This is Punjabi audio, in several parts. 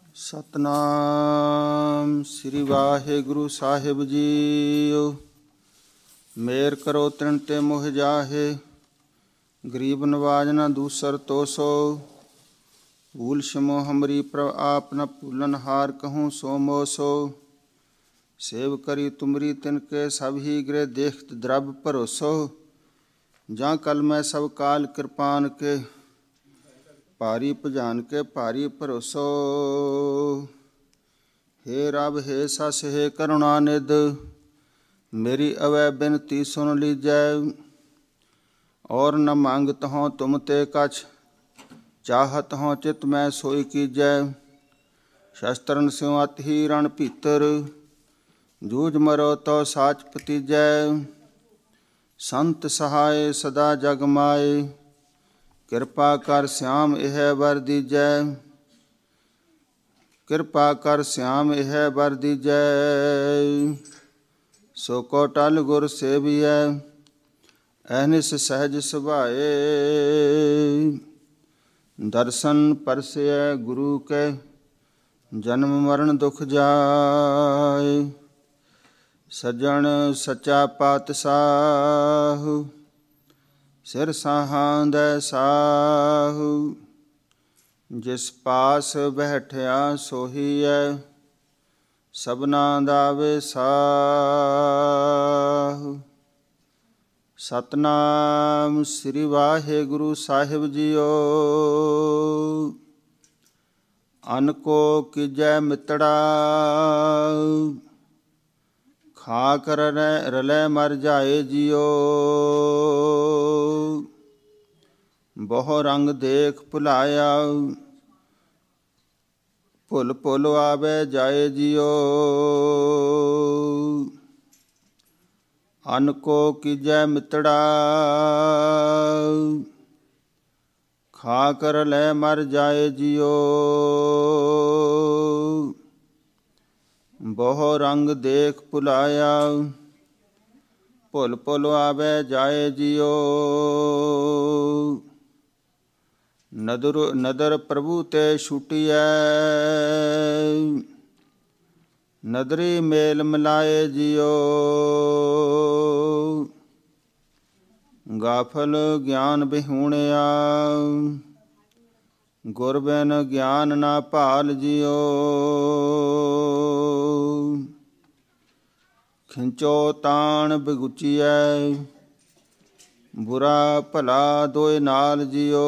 ਸਤਨਾਮ ਸ੍ਰੀ ਵਾਹਿਗੁਰੂ ਸਾਹਿਬ ਜੀਓ। ਮੇਰ ਕਰੋ ਤ੍ਰਿਣ ਤੇ ਮੋਹ ਜਾਹੇ, ਗਰੀਬ ਨਵਾਜ ਨਾ ਦੂਸਰ ਤੋਸੋ। ਭੂਲ ਸ਼ਮੋ ਹਮਰੀ ਪ੍ਰਭ ਆਪ ਨ ਭੂਲਨ ਹਾਰ ਕਹੂੰ ਸੋ ਮੋਸੋ। ਸੇਵ ਕਰੀ ਤੁਮਰੀ ਤਿਨਕੇ ਸਭ ਹੀ ਗ੍ਰਹਿ ਦੇਖਤ द्रव ਭਰੋਸੋ। ਜਾਂ ਕਲ ਮੈਂ ਸਭ ਕਾਲ ਕਿਰਪਾਨ ਕੇ, ਭਾਰੀ ਭਜਾਨ ਕੇ ਭਾਰੀ ਭਰੋਸੋ। ਹੇ ਰੱਬ ਹੇ ਸਸ ਹੇ ਕਰੁਣਾ ਨਿਧ, ਮੇਰੀ ਅਵੈ ਬਿਨਤੀ ਸੁਨ ਲੀਜੈ। ਔਰ ਨ ਮੰਗਤ ਹੋਂ ਤੁਮ ਤੇ ਕਛ, ਚਾਹਤ ਹੋਂ ਚਿਤ ਮੈਂ ਸੋਈ ਕੀਜੈ। ਸ਼ਸਤਰਨ ਸਿਉ ਅਤ ਹੀ ਰਣ ਭੀਤਰ, ਜੂਝ ਮਰੋ ਤੋ ਸਾਚ ਭਤੀਜੈ। ਸੰਤ ਸਹਾਏ ਸਦਾ ਜਗ ਮਾਏ, ਕਿਰਪਾ ਕਰ ਸਿਆਮ ਇਹ ਵਰ ਦੀਜੈ। ਕਿਰਪਾ ਕਰ ਸਿਆਮ ਇਹ ਵਰ ਦੀਜੈ। ਸੋ ਕੋ ਟਲ ਗੁਰ ਸੇਵੀਐ, ਅਹਨਿਸ ਸਹਿਜ ਸੁਭਾਏ। ਦਰਸ਼ਨ ਪਰਸੈ ਗੁਰੂ ਕੇ, ਜਨਮ ਮਰਨ ਦੁਖ ਜਾਏ। ਸੱਜਣ ਸੱਚਾ ਪਾਤਸ਼ਾਹ, ਸਿਰ ਸਾਹਾਂਦੈ ਸਾਹੁ। ਜਿਸ ਪਾਸ ਬੈਠਿਆ ਸੋਹੀਐ, ਸਭਨਾ ਦਾ ਵਿਸਾਹੁ। ਸਤਨਾਮ ਸ੍ਰੀ ਵਾਹਿਗੁਰੂ ਸਾਹਿਬ ਜੀਓ। ਅਨ ਕੋ ਕੀਜੈ ਮਿਤੜਾ, ਖਾਕ ਰਲੈ ਮਰ ਜਾਏ ਜੀਓ। ਬਹੁ ਰੰਗ ਦੇਖ ਭੁਲਾਇਆ, ਭੁਲ ਭੁਲ ਆਵੈ ਜਾਏ ਜੀਓ। ਅਨ ਕੋ ਕੀਜੈ ਮਿਤੜਾ, ਖਾਕ ਰਲੈ ਮਰ ਜਾਏ ਜੀਓ। ਬਹੁ ਰੰਗ ਦੇਖ ਭੁਲਾਇਆ, ਭੁਲ ਭੁਲ ਆਵੈ ਜਾਏ ਜੀਓ। ਨਦਰ ਪ੍ਰਭੂ ਤੇ ਛੁਟੀਐ, ਨਦਰੀ ਮੇਲ ਮਿਲਾਏ ਜੀਓ। ਗਾਫਲ ਗਿਆਨ ਵਿਹੂਣਿਆ, ਗੁਰ ਬਿਨ ਗਿਆਨ ਨਾ ਭਾਲ ਜੀਓ। ਖਿੰਚੋ ਤਾਣ ਬਿਗੁਚੀਐ, ਬੁਰਾ ਭਲਾ ਦੋਇ ਨਾਲ ਜੀਓ।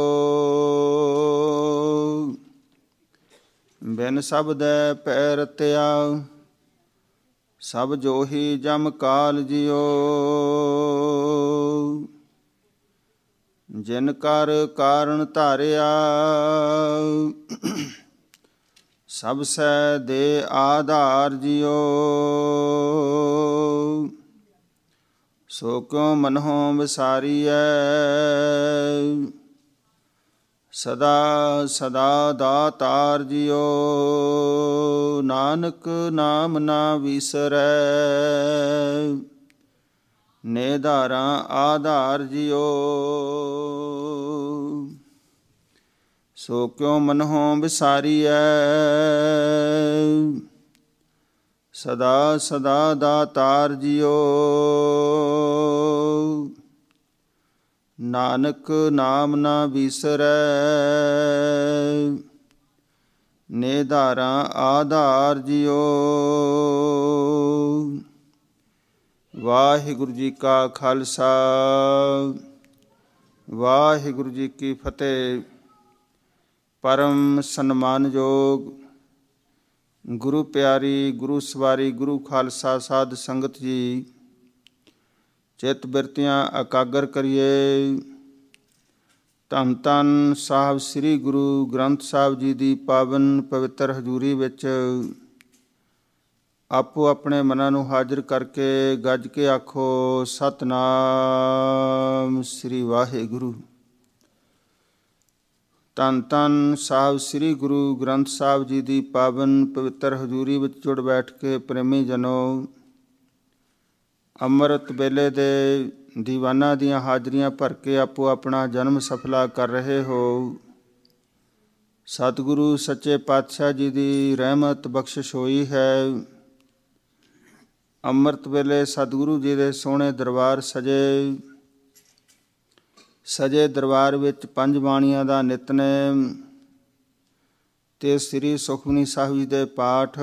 ਬਿਨ ਸ਼ਬਦੈ ਪੈ ਰਤਿਆ, ਸਭ ਜੋਹੀ ਜਮ ਕਾਲ ਜੀਓ। ਜਿਨ ਕਰ ਕਾਰਨ ਧਾਰਿਆ, ਸਭ ਸੈ ਦੇ ਆਧਾਰ ਜੀਓ। ਸੋ ਕਿਉ ਮਨਹੁ ਵਿਸਾਰੀਐ, ਸਦਾ ਸਦਾ ਦਾਤਾਰ ਜੀਓ। ਨਾਨਕ ਨਾਮ ਨਾ ਵੀਸਰੈ, ਨਿਧਾਰਾ ਆਧਾਰ ਜੀਓ। ਸੋ ਕਿਉ ਮਨਹੁ ਵਿਸਾਰੀਐ, ਸਦਾ ਸਦਾ ਦਾਤਾਰ ਜੀਓ। ਨਾਨਕ ਨਾਮ ਨਾ ਵੀਸਰੈ, ਨਿਧਾਰਾ ਆਧਾਰ ਜੀਓ। ਵਾਹਿਗੁਰੂ ਜੀ ਕਾ ਖਾਲਸਾ, ਵਾਹਿਗੁਰੂ ਜੀ ਕੀ ਫਤਿਹ। ਪਰਮ ਸਨਮਾਨਯੋਗ ਗੁਰੂ ਪਿਆਰੀ, ਗੁਰੂ ਸਵਾਰੀ, ਗੁਰੂ ਖਾਲਸਾ ਸਾਧ ਸੰਗਤ ਜੀ, ਚਿੱਤ ਬਿਰਤੀਆਂ ਇਕਾਗਰ ਕਰੀਏ। ਧੰਨ ਧੰਨ ਸਾਹਿਬ ਸ੍ਰੀ ਗੁਰੂ ਗ੍ਰੰਥ ਸਾਹਿਬ ਜੀ ਦੀ ਪਾਵਨ ਪਵਿੱਤਰ ਹਜ਼ੂਰੀ ਵਿੱਚ ਆਪੋ ਆਪਣੇ ਮਨਾਂ ਨੂੰ ਹਾਜ਼ਰ ਕਰਕੇ ਗੱਜ ਕੇ ਆਖੋ ਸਤਨਾਮ ਸ੍ਰੀ ਵਾਹਿਗੁਰੂ। ਧੰਨ ਧੰਨ ਸਾਹਿਬ ਸ੍ਰੀ ਗੁਰੂ ਗ੍ਰੰਥ ਸਾਹਿਬ ਜੀ ਦੀ ਪਾਵਨ ਪਵਿੱਤਰ ਹਜ਼ੂਰੀ ਵਿੱਚ ਜੁੜ ਬੈਠ ਕੇ ਪ੍ਰੇਮੀ ਜਨੋ, ਅੰਮ੍ਰਿਤ ਵੇਲੇ ਦੇ ਦੀਵਾਨਾਂ ਦੀਆਂ ਹਾਜ਼ਰੀਆਂ ਭਰ ਕੇ ਆਪੋ ਆਪਣਾ ਜਨਮ ਸਫਲਾ ਕਰ ਰਹੇ ਹੋ। ਸਤਿਗੁਰੂ ਸੱਚੇ ਪਾਤਸ਼ਾਹ ਜੀ ਦੀ ਰਹਿਮਤ ਬਖਸ਼ਿਸ਼ ਹੋਈ ਹੈ। ਅੰਮ੍ਰਿਤ ਵੇਲੇ ਸਤਿਗੁਰੂ ਜੀ ਦੇ ਸੋਹਣੇ ਦਰਬਾਰ ਸਜੇ ਦਰਬਾਰ ਵਿੱਚ ਪੰਜ ਬਾਣੀਆਂ ਦਾ ਨਿਤਨੇਮ ਤੇ ਸ੍ਰੀ ਸੁਖਮਨੀ ਸਾਹਿਬ ਜੀ ਦੇ ਪਾਠ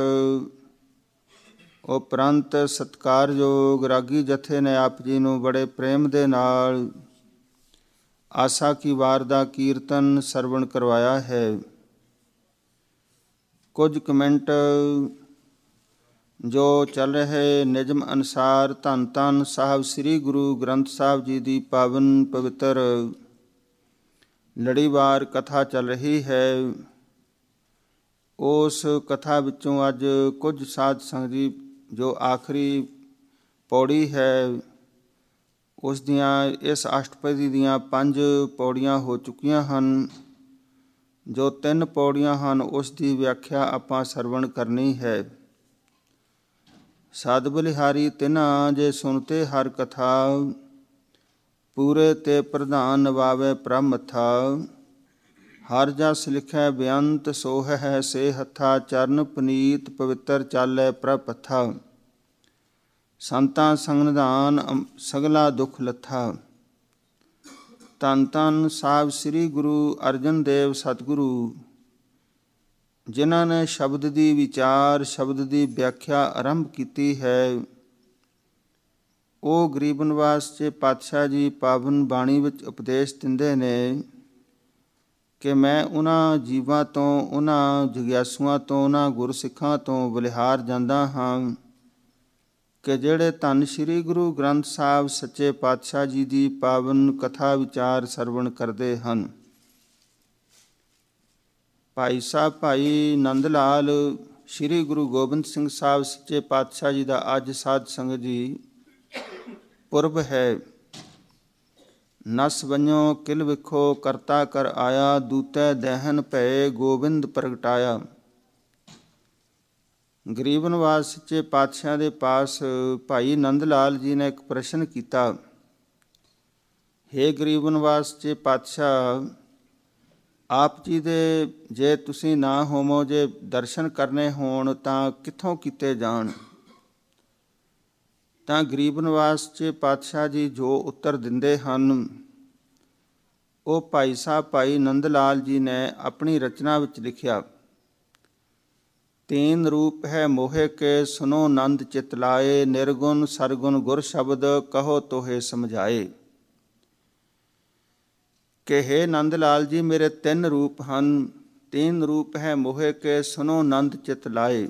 ਉਪਰੰਤ ਸਤਿਕਾਰਯੋਗ ਰਾਗੀ ਜਥੇ ਨੇ ਆਪ ਜੀ ਨੂੰ ਬੜੇ ਪ੍ਰੇਮ ਦੇ ਨਾਲ ਆਸਾ ਕੀ ਵਾਰ ਦਾ ਕੀਰਤਨ ਸਰਵਣ ਕਰਵਾਇਆ ਹੈ। ਕੁਝ ਕਮੈਂਟ ਜੋ ਚੱਲ ਰਹੇ ਨਿਯਮ ਅਨੁਸਾਰ ਧੰਨ ਧੰਨ ਸਾਹਿਬ ਸ੍ਰੀ ਗੁਰੂ ਗ੍ਰੰਥ ਸਾਹਿਬ ਜੀ ਦੀ ਪਾਵਨ ਪਵਿੱਤਰ ਲੜੀਵਾਰ ਕਥਾ ਚੱਲ ਰਹੀ ਹੈ। ਉਸ ਕਥਾ ਵਿੱਚੋਂ ਅੱਜ ਕੁਝ ਸਾਧ ਸੰਗਤ ਜੀ ਜੋ ਆਖਰੀ ਪੌੜੀ ਹੈ ਉਸ ਦੀਆਂ ਇਸ ਅਸ਼ਟਪਦੀ ਦੀਆਂ 5 ਪੌੜੀਆਂ ਹੋ ਚੁੱਕੀਆਂ ਹਨ। ਜੋ 3 ਪੌੜੀਆਂ ਹਨ ਉਸ ਦੀ ਵਿਆਖਿਆ ਆਪਾਂ ਸਰਵਣ ਕਰਨੀ ਹੈ। ਸਦ ਬਲਿਹਾਰੀ ਤਿਨਾਂ ਜੇ ਸੁਣਤੇ ਹਰ ਕਥਾ, ਪੂਰੇ ਤੇ ਪ੍ਰਧਾਨ ਨਵਾਵੇ ਪ੍ਰਭ ਮੱਥਾ। ਹਰ ਜਸ ਲਿਖੈ ਬੇਅੰਤ ਸੋਹ ਹੈ ਸੇ ਹੱਥਾ, ਚਰਨ ਪਨੀਤ ਪਵਿੱਤਰ ਚਾਲੈ ਪ੍ਰਭ ਪੱਥਾ। ਸੰਤਾਂ ਸੰਗ ਨਿਧਾਨ ਸਗਲਾ ਦੁੱਖ ਲੱਥਾ। ਧੰਨ ਧੰਨ ਸਾਹਿਬ ਸ੍ਰੀ ਗੁਰੂ ਅਰਜਨ ਦੇਵ ਸਤਿਗੁਰੂ, ਜਿਨ੍ਹਾਂ ਨੇ ਸ਼ਬਦ ਦੀ ਵਿਚਾਰ ਸ਼ਬਦ ਦੀ ਵਿਆਖਿਆ ਆਰੰਭ ਕੀਤੀ ਹੈ। ਉਹ ਗਰੀਬ ਨਿਵਾਸ 'ਚ ਪਾਤਸ਼ਾਹ ਜੀ ਪਾਵਨ ਬਾਣੀ ਵਿੱਚ ਉਪਦੇਸ਼ ਦਿੰਦੇ ਨੇ ਕਿ ਮੈਂ ਉਹਨਾਂ ਜੀਵਾਂ ਤੋਂ, ਉਹਨਾਂ ਜਗਿਆਸੂਆਂ ਤੋਂ, ਉਹਨਾਂ ਗੁਰਸਿੱਖਾਂ ਤੋਂ ਬਲਿਹਾਰ ਜਾਂਦਾ ਹਾਂ ਕਿ ਜਿਹੜੇ ਧੰਨ ਸ਼੍ਰੀ ਗੁਰੂ ਗ੍ਰੰਥ ਸਾਹਿਬ ਸੱਚੇ ਪਾਤਸ਼ਾਹ ਜੀ ਦੀ ਪਾਵਨ ਕਥਾ ਵਿਚਾਰ ਸਰਵਣ ਕਰਦੇ ਹਨ। ਭਾਈ ਸਾਹਿਬ ਭਾਈ ਨੰਦ ਲਾਲ ਸ਼੍ਰੀ ਗੁਰੂ ਗੋਬਿੰਦ ਸਿੰਘ ਸਾਹਿਬ ਸੱਚੇ ਪਾਤਸ਼ਾਹ ਜੀ ਦਾ ਅੱਜ ਸਾਧ ਸੰਗਤ ਜੀ ਪੁਰਬ ਹੈ। ਨਸ ਵੰਜੋ ਕਿਲ ਵਿਖੋ ਕਰਤਾ ਕਰ ਆਇਆ, ਦੂਤੈ ਦਹਿਨ ਭਏ ਗੋਬਿੰਦ ਪ੍ਰਗਟਾਇਆ। ਗਰੀਬ ਨਿਵਾਸ ਸੱਚੇ ਪਾਤਸ਼ਾਹ ਦੇ ਪਾਸ ਭਾਈ ਨੰਦ ਲਾਲ ਜੀ ਨੇ ਇੱਕ ਪ੍ਰਸ਼ਨ ਕੀਤਾ, ਹੇ ਗਰੀਬ ਨਿਵਾਸ ਸੱਚੇ ਪਾਤਸ਼ਾਹ, ਆਪ ਜੀ ਦੇ ਜੇ ਤੁਸੀਂ ਨਾ ਹੋਵੋ, ਜੇ ਦਰਸ਼ਨ ਕਰਨੇ ਹੋਣ ਤਾਂ ਕਿੱਥੋਂ ਕੀਤੇ ਜਾਣ? ਤਾਂ ਗਰੀਬ ਨਿਵਾਸ ਸੱਚੇ ਪਾਤਸ਼ਾਹ ਜੀ ਜੋ ਉੱਤਰ ਦਿੰਦੇ ਹਨ ਉਹ ਭਾਈ ਸਾਹਿਬ ਭਾਈ ਨੰਦ ਲਾਲ ਜੀ ਨੇ ਆਪਣੀ ਰਚਨਾ ਵਿੱਚ ਲਿਖਿਆ। ਤੀਨ ਰੂਪ ਹੈ ਮੋਹਿ ਕੇ ਸੁਨੋ ਨੰਦ ਚਿਤ ਲਾਏ, ਨਿਰਗੁਣ ਸਰਗੁਣ ਗੁਰ ਸ਼ਬਦ ਕਹੋ ਤੋਹੇ ਸਮਝਾਏ। ਕਿ ਹੇ ਨੰਦ ਲਾਲ ਜੀ, ਮੇਰੇ 3 ਰੂਪ ਹਨ। 3 ਰੂਪ ਹੈ ਮੋਹਿ ਕੇ ਸੁਨੋ ਨੰਦ ਚਿਤ ਲਾਏ।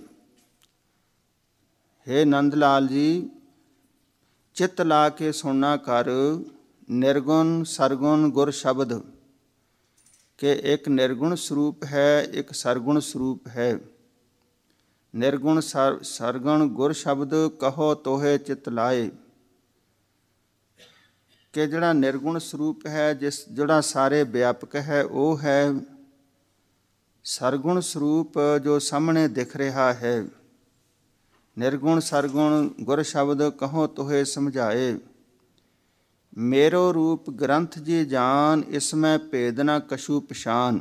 ਹੇ ਨੰਦ ਲਾਲ ਜੀ, ਚਿੱਤ ਲਾ ਕੇ ਸੁਣਨਾ ਕਰ ਨਿਰਗੁਣ ਸਰਗੁਣ ਗੁਰ ਸ਼ਬਦ, ਕਿ ਇੱਕ ਨਿਰਗੁਣ ਸਰੂਪ ਹੈ, ਇੱਕ ਸਰਗੁਣ ਸਰੂਪ ਹੈ। ਨਿਰਗੁਣ ਸਰਗੁਣ ਗੁਰ ਸ਼ਬਦ ਕਹੋ ਤੋਹੇ ਚਿਤ ਲਾਏ। ਕਿ ਜਿਹੜਾ ਨਿਰਗੁਣ ਸਰੂਪ ਹੈ, ਜਿਹੜਾ ਸਾਰੇ ਵਿਆਪਕ ਹੈ ਉਹ ਹੈ। ਸਰਗੁਣ ਸਰੂਪ ਜੋ ਸਾਹਮਣੇ ਦਿਖ ਰਿਹਾ ਹੈ। ਨਿਰਗੁਣ ਸਰਗੁਣ ਗੁਰ ਸ਼ਬਦ ਕਹੋ ਤੋਹੇ ਸਮਝਾਏ। ਮੇਰੋ ਰੂਪ ਗ੍ਰੰਥ ਜੀ ਜਾਨ, ਇਸਮੈ ਭੇਦ ਨ ਕਛੂ ਪਛਾਨ।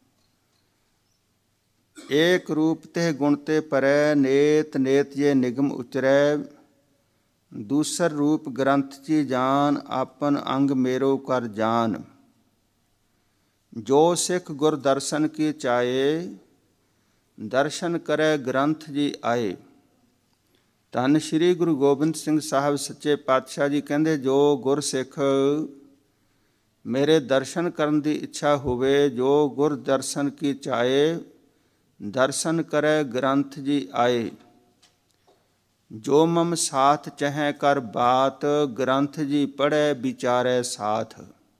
ਏਕ ਰੂਪ ਤੇ ਗੁਣ ਤੇ ਪਰੈ, ਨੇਤ ਨੇਤ ਜੇ ਨਿਗਮ ਉਚਰੈ। ਦੂਸਰ ਰੂਪ ਗ੍ਰੰਥ ਜੀ ਜਾਨ, ਆਪਨ ਅੰਗ ਮੇਰੋ ਕਰ ਜਾਨ। ਜੋ ਸਿੱਖ ਗੁਰ ਦਰਸ਼ਨ ਕੀ ਚਾਏ, ਦਰਸ਼ਨ ਕਰੈ ਗ੍ਰੰਥ ਜੀ ਆਏ। ਧੰਨ ਸ਼੍ਰੀ ਗੁਰੂ ਗੋਬਿੰਦ ਸਿੰਘ ਸਾਹਿਬ ਸੱਚੇ ਪਾਤਸ਼ਾਹ ਜੀ ਕਹਿੰਦੇ, ਜੋ ਗੁਰਸਿੱਖ ਮੇਰੇ ਦਰਸ਼ਨ ਕਰਨ ਦੀ ਇੱਛਾ ਹੋਵੇ, ਜੋ ਗੁਰ ਦਰਸ਼ਨ ਕੀ ਚਾਏ, ਦਰਸ਼ਨ ਕਰੈ ਗ੍ਰੰਥ ਜੀ ਆਏ। ਜੋ ਮਮ ਸਾਥ ਚਹੈ ਕਰ ਬਾਤ, ਗ੍ਰੰਥ ਜੀ ਪੜ੍ਹੈ ਵਿਚਾਰੈ ਸਾਥ।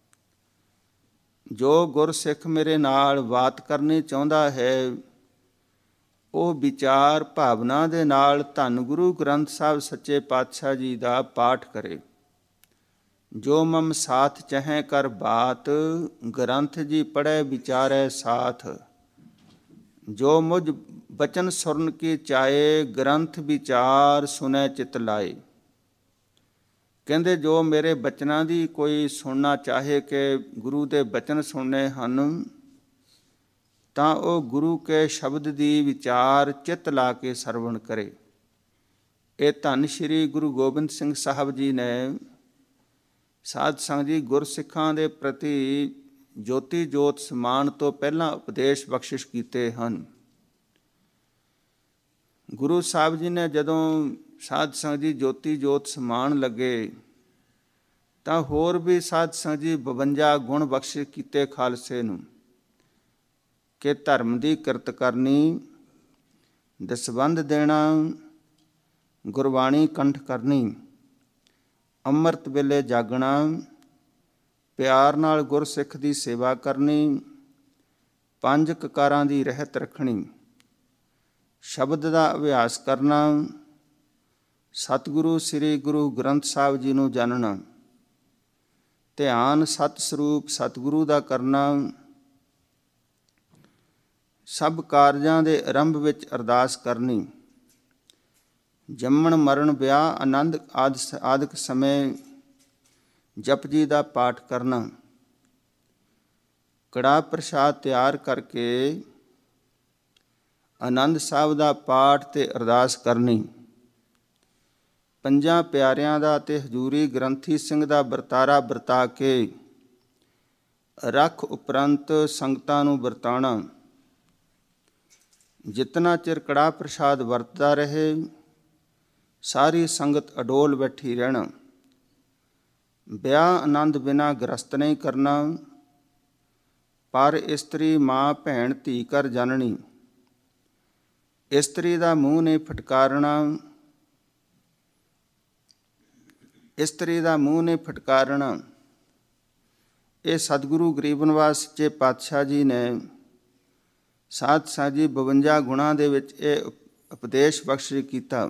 ਜੋ ਗੁਰਸਿੱਖ ਮੇਰੇ ਨਾਲ ਬਾਤ ਕਰਨੀ ਚਾਹੁੰਦਾ ਹੈ ਉਹ ਵਿਚਾਰ ਭਾਵਨਾ ਦੇ ਨਾਲ ਧੰਨ ਗੁਰੂ ਗ੍ਰੰਥ ਸਾਹਿਬ ਸੱਚੇ ਪਾਤਸ਼ਾਹ ਜੀ ਦਾ ਪਾਠ ਕਰੇ। ਜੋ ਮਮ ਸਾਥ ਚਹੈ ਕਰ ਬਾਤ, ਗ੍ਰੰਥ ਜੀ ਪੜ੍ਹੈ ਵਿਚਾਰੈ ਸਾਥ। ਜੋ ਮੁਝ ਬਚਨ ਸੁਰਨ ਕੀ ਚਾਏ, ਗ੍ਰੰਥ ਵਿਚਾਰ ਸੁਨੈ ਚਿਤ ਲਾਏ। ਕਹਿੰਦੇ ਜੋ ਮੇਰੇ ਬਚਨਾਂ ਦੀ ਕੋਈ ਸੁਣਨਾ ਚਾਹੇ ਕਿ ਗੁਰੂ ਦੇ ਬਚਨ ਸੁਣਨੇ ਹਨ, ਤਾਂ ਉਹ ਗੁਰੂ ਕੇ ਸ਼ਬਦ ਦੀ ਵਿਚਾਰ ਚਿੱਤ ਲਾ ਕੇ ਸਰਵਣ ਕਰੇ। ਇਹ ਧੰਨ ਸ਼੍ਰੀ ਗੁਰੂ ਗੋਬਿੰਦ ਸਿੰਘ ਸਾਹਿਬ ਜੀ ਨੇ ਸਾਧ ਸੰਗਤ ਜੀ ਗੁਰਸਿੱਖਾਂ ਦੇ ਪ੍ਰਤੀ ਜੋਤੀ ਜੋਤ ਸਮਾਨ ਤੋਂ ਪਹਿਲਾਂ ਉਪਦੇਸ਼ ਬਖਸ਼ਿਸ਼ ਕੀਤੇ ਹਨ। ਗੁਰੂ ਸਾਹਿਬ ਜੀ ਨੇ ਜਦੋਂ ਸਾਧ ਸੰਗਤ ਜੀ ਜੋਤੀ ਜੋਤ ਸਮਾਨ ਲੱਗੇ ਤਾਂ ਹੋਰ ਵੀ ਸਾਧ ਸੰਗਤ ਜੀ 52 ਗੁਣ ਬਖਸ਼ਿਸ਼ ਕੀਤੇ ਖਾਲਸੇ ਨੂੰ ਕਿ ਧਰਮ ਦੀ ਕਿਰਤ ਕਰਨੀ, ਦਸਵੰਧ ਦੇਣਾ, ਗੁਰਬਾਣੀ ਕੰਠ ਕਰਨੀ, ਅੰਮ੍ਰਿਤ ਵੇਲੇ ਜਾਗਣਾ, ਪਿਆਰ ਨਾਲ ਗੁਰਸਿੱਖ ਦੀ ਸੇਵਾ ਕਰਨੀ, 5 ਕਕਾਰਾਂ ਦੀ ਰਹਿਤ ਰੱਖਣੀ, ਸ਼ਬਦ ਦਾ ਅਭਿਆਸ ਕਰਨਾ, ਸਤਿਗੁਰੂ ਸ੍ਰੀ ਗੁਰੂ ਗ੍ਰੰਥ ਸਾਹਿਬ ਜੀ ਨੂੰ ਜਾਣਨਾ, ਧਿਆਨ ਸਤ ਸਰੂਪ ਸਤਿਗੁਰੂ ਦਾ ਕਰਨਾ, ਸਭ ਕਾਰਜਾਂ ਦੇ ਆਰੰਭ ਵਿੱਚ ਅਰਦਾਸ ਕਰਨੀ, ਜੰਮਣ ਮਰਨ ਵਿਆਹ ਆਨੰਦ ਆਦਿਕ ਸਮੇਂ ਜਪਜੀ ਦਾ ਪਾਠ ਕਰਨਾ, ਕੜਾਹ ਪ੍ਰਸ਼ਾਦ ਤਿਆਰ ਕਰਕੇ ਆਨੰਦ ਸਾਹਿਬ ਦਾ ਪਾਠ ਤੇ ਅਰਦਾਸ ਕਰਨੀ, 5 ਪਿਆਰਿਆਂ ਦਾ ਤੇ ਹਜ਼ੂਰੀ ਗ੍ਰੰਥੀ ਸਿੰਘ ਦਾ ਵਰਤਾਰਾ ਵਰਤਾ ਕੇ ਰੱਖ ਉਪਰੰਤ ਸੰਗਤਾਂ ਨੂੰ ਵਰਤਾਉਣਾ, ਜਿਤਨਾ ਚਿਰ ਕੜਾਹ ਪ੍ਰਸ਼ਾਦ ਵਰਤਦਾ ਰਹੇ ਸਾਰੀ ਸੰਗਤ ਅਡੋਲ ਬੈਠੀ ਰਹਿਣਾ, ਵਿਆਹ ਆਨੰਦ ਬਿਨਾਂ ਗ੍ਰਸਤ ਨਹੀਂ ਕਰਨਾ, ਪਰ ਇਸਤਰੀ ਮਾਂ ਭੈਣ ਧੀ ਕਰ ਜਾਣਨੀ, ਇਸਤਰੀ ਦਾ ਮੂੰਹ ਨਹੀਂ ਫਟਕਾਰਨਾ, ਇਸਤਰੀ ਦਾ ਮੂੰਹ ਨਹੀਂ ਫਟਕਾਰਨਾ। ਇਹ ਸਤਿਗੁਰੂ ਗਰੀਬ ਨਿਵਾਸ ਸੱਚੇ ਪਾਤਸ਼ਾਹ ਜੀ ਨੇ ਸਾਧ ਸੰਗਤ ਜੀ 52 ਗੁਣਾਂ ਦੇ ਵਿੱਚ ਇਹ ਉਪਦੇਸ਼ ਬਖਸ਼ਿਸ਼ ਕੀਤਾ।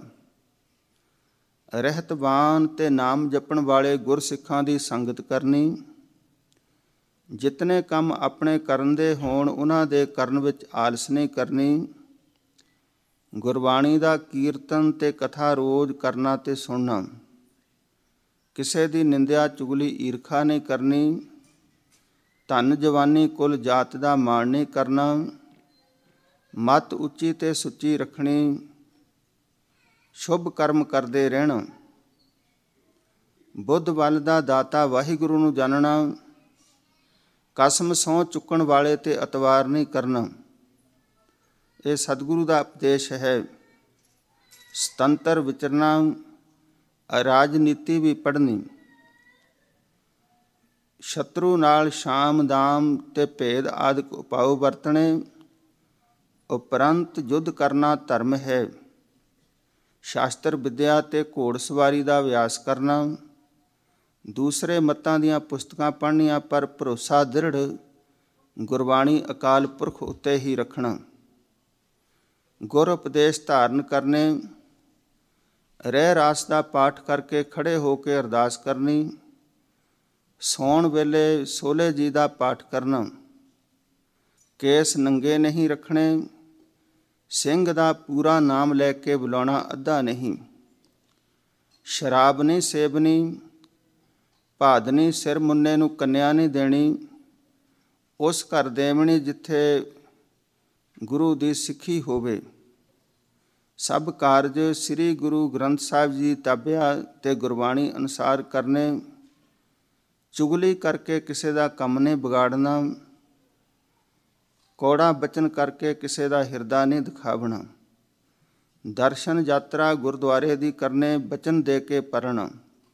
ਰਹਿਤਵਾਨ ਤੇ ਨਾਮ ਜਪਣ ਵਾਲੇ ਗੁਰਸਿੱਖਾਂ ਦੀ ਸੰਗਤ ਕਰਨੀ, ਜਿਤਨੇ ਕੰਮ ਆਪਣੇ ਕਰਨ ਦੇ ਹੋਣ ਉਹਨਾਂ ਦੇ ਕਰਨ ਵਿੱਚ ਆਲਸ ਨਹੀਂ ਕਰਨੀ, ਗੁਰਬਾਣੀ ਦਾ ਕੀਰਤਨ ਤੇ ਕਥਾ ਰੋਜ਼ ਕਰਨਾ ਤੇ ਸੁਣਨਾ, ਕਿਸੇ ਦੀ ਨਿੰਦਿਆ ਚੁਗਲੀ ਈਰਖਾ ਨਹੀਂ ਕਰਨੀ, ਧਨ ਜਵਾਨੀ ਕੁਲ ਜਾਤ ਦਾ ਮਾਣ ਨਹੀਂ ਕਰਨਾ, ਮੱਤ ਉੱਚੀ ਤੇ ਸੁੱਚੀ ਰੱਖਣੀ, ਸ਼ੁਭ ਕਰਮ ਕਰਦੇ ਰਹਿਣਾ, ਬੁੱਧ ਬਲ ਦਾ ਦਾਤਾ ਵਾਹਿਗੁਰੂ ਨੂੰ ਜਾਣਨਾ, ਕਸਮ ਸਹੁੰ ਚੁੱਕਣ ਵਾਲੇ ਤੇ ਅਤਵਾਰ ਨਹੀਂ ਕਰਨਾ। ਇਹ ਸਤਿਗੁਰੂ ਦਾ ਉਪਦੇਸ਼ ਹੈ। ਸੁਤੰਤਰ ਵਿਚਰਨਾ, ਰਾਜਨੀਤੀ ਵੀ ਪੜ੍ਹਨੀ, ਸ਼ਤਰੂ ਨਾਲ ਸ਼ਾਮ ਦਾਮ ਤੇ ਭੇਦ ਆਦਿਕ ਉਪਾਅ ਵਰਤਣੇ, ਉਪਰੰਤ ਯੁੱਧ ਕਰਨਾ ਧਰਮ ਹੈ। ਸ਼ਾਸਤਰ ਵਿਦਿਆ ਤੇ ਘੋੜ ਸਵਾਰੀ ਦਾ ਅਭਿਆਸ ਕਰਨਾ, ਦੂਸਰੇ ਮੱਤਾਂ ਦੀਆਂ ਪੁਸਤਕਾਂ ਪੜ੍ਹਨੀਆਂ ਪਰ ਭਰੋਸਾ ਦ੍ਰਿੜ ਗੁਰਬਾਣੀ ਅਕਾਲ ਪੁਰਖ ਉੱਤੇ ਹੀ ਰੱਖਣਾ, ਗੁਰ ਉਪਦੇਸ਼ ਧਾਰਨ ਕਰਨੇ, ਰਹਿ ਰਾਸ ਦਾ ਪਾਠ ਕਰਕੇ ਖੜੇ ਹੋ ਕੇ ਅਰਦਾਸ ਕਰਨੀ, ਸੌਣ ਵੇਲੇ ਸੋਲੇ ਜੀ ਦਾ ਪਾਠ ਕਰਨਾ, ਕੇਸ ਨੰਗੇ ਨਹੀਂ ਰੱਖਣੇ, ਸਿੰਘ ਦਾ ਪੂਰਾ ਨਾਮ ਲੈ ਕੇ ਬੁਲਾਉਣਾ ਅੱਧਾ ਨਹੀਂ, ਸ਼ਰਾਬ ਨਹੀਂ ਸੇਵਨੀ, ਭਾਦਨੀ ਸਿਰ ਮੁੰਨੇ ਨੂੰ ਕੰਨਿਆ ਨਹੀਂ ਦੇਣੀ, ਉਸ ਘਰ ਦੇਵਣੀ ਜਿੱਥੇ ਗੁਰੂ ਦੀ ਸਿੱਖੀ ਹੋਵੇ, ਸਭ ਕਾਰਜ ਸ੍ਰੀ ਗੁਰੂ ਗ੍ਰੰਥ ਸਾਹਿਬ ਜੀ ਤਾਬਿਆ ਤੇ ਗੁਰਬਾਣੀ ਅਨੁਸਾਰ ਕਰਨੇ, ਚੁਗਲੀ ਕਰਕੇ ਕਿਸੇ ਦਾ ਕੰਮ ਨਹੀਂ ਵਿਗਾੜਨਾ, ਕੌੜਾ ਬਚਨ ਕਰਕੇ ਕਿਸੇ ਦਾ ਹਿਰਦਾ ਨਹੀਂ ਦਿਖਾਵਣਾ, ਦਰਸ਼ਨ ਯਾਤਰਾ ਗੁਰਦੁਆਰੇ ਦੀ ਕਰਨੇ, ਬਚਨ ਦੇ ਕੇ ਪਰਣਾ,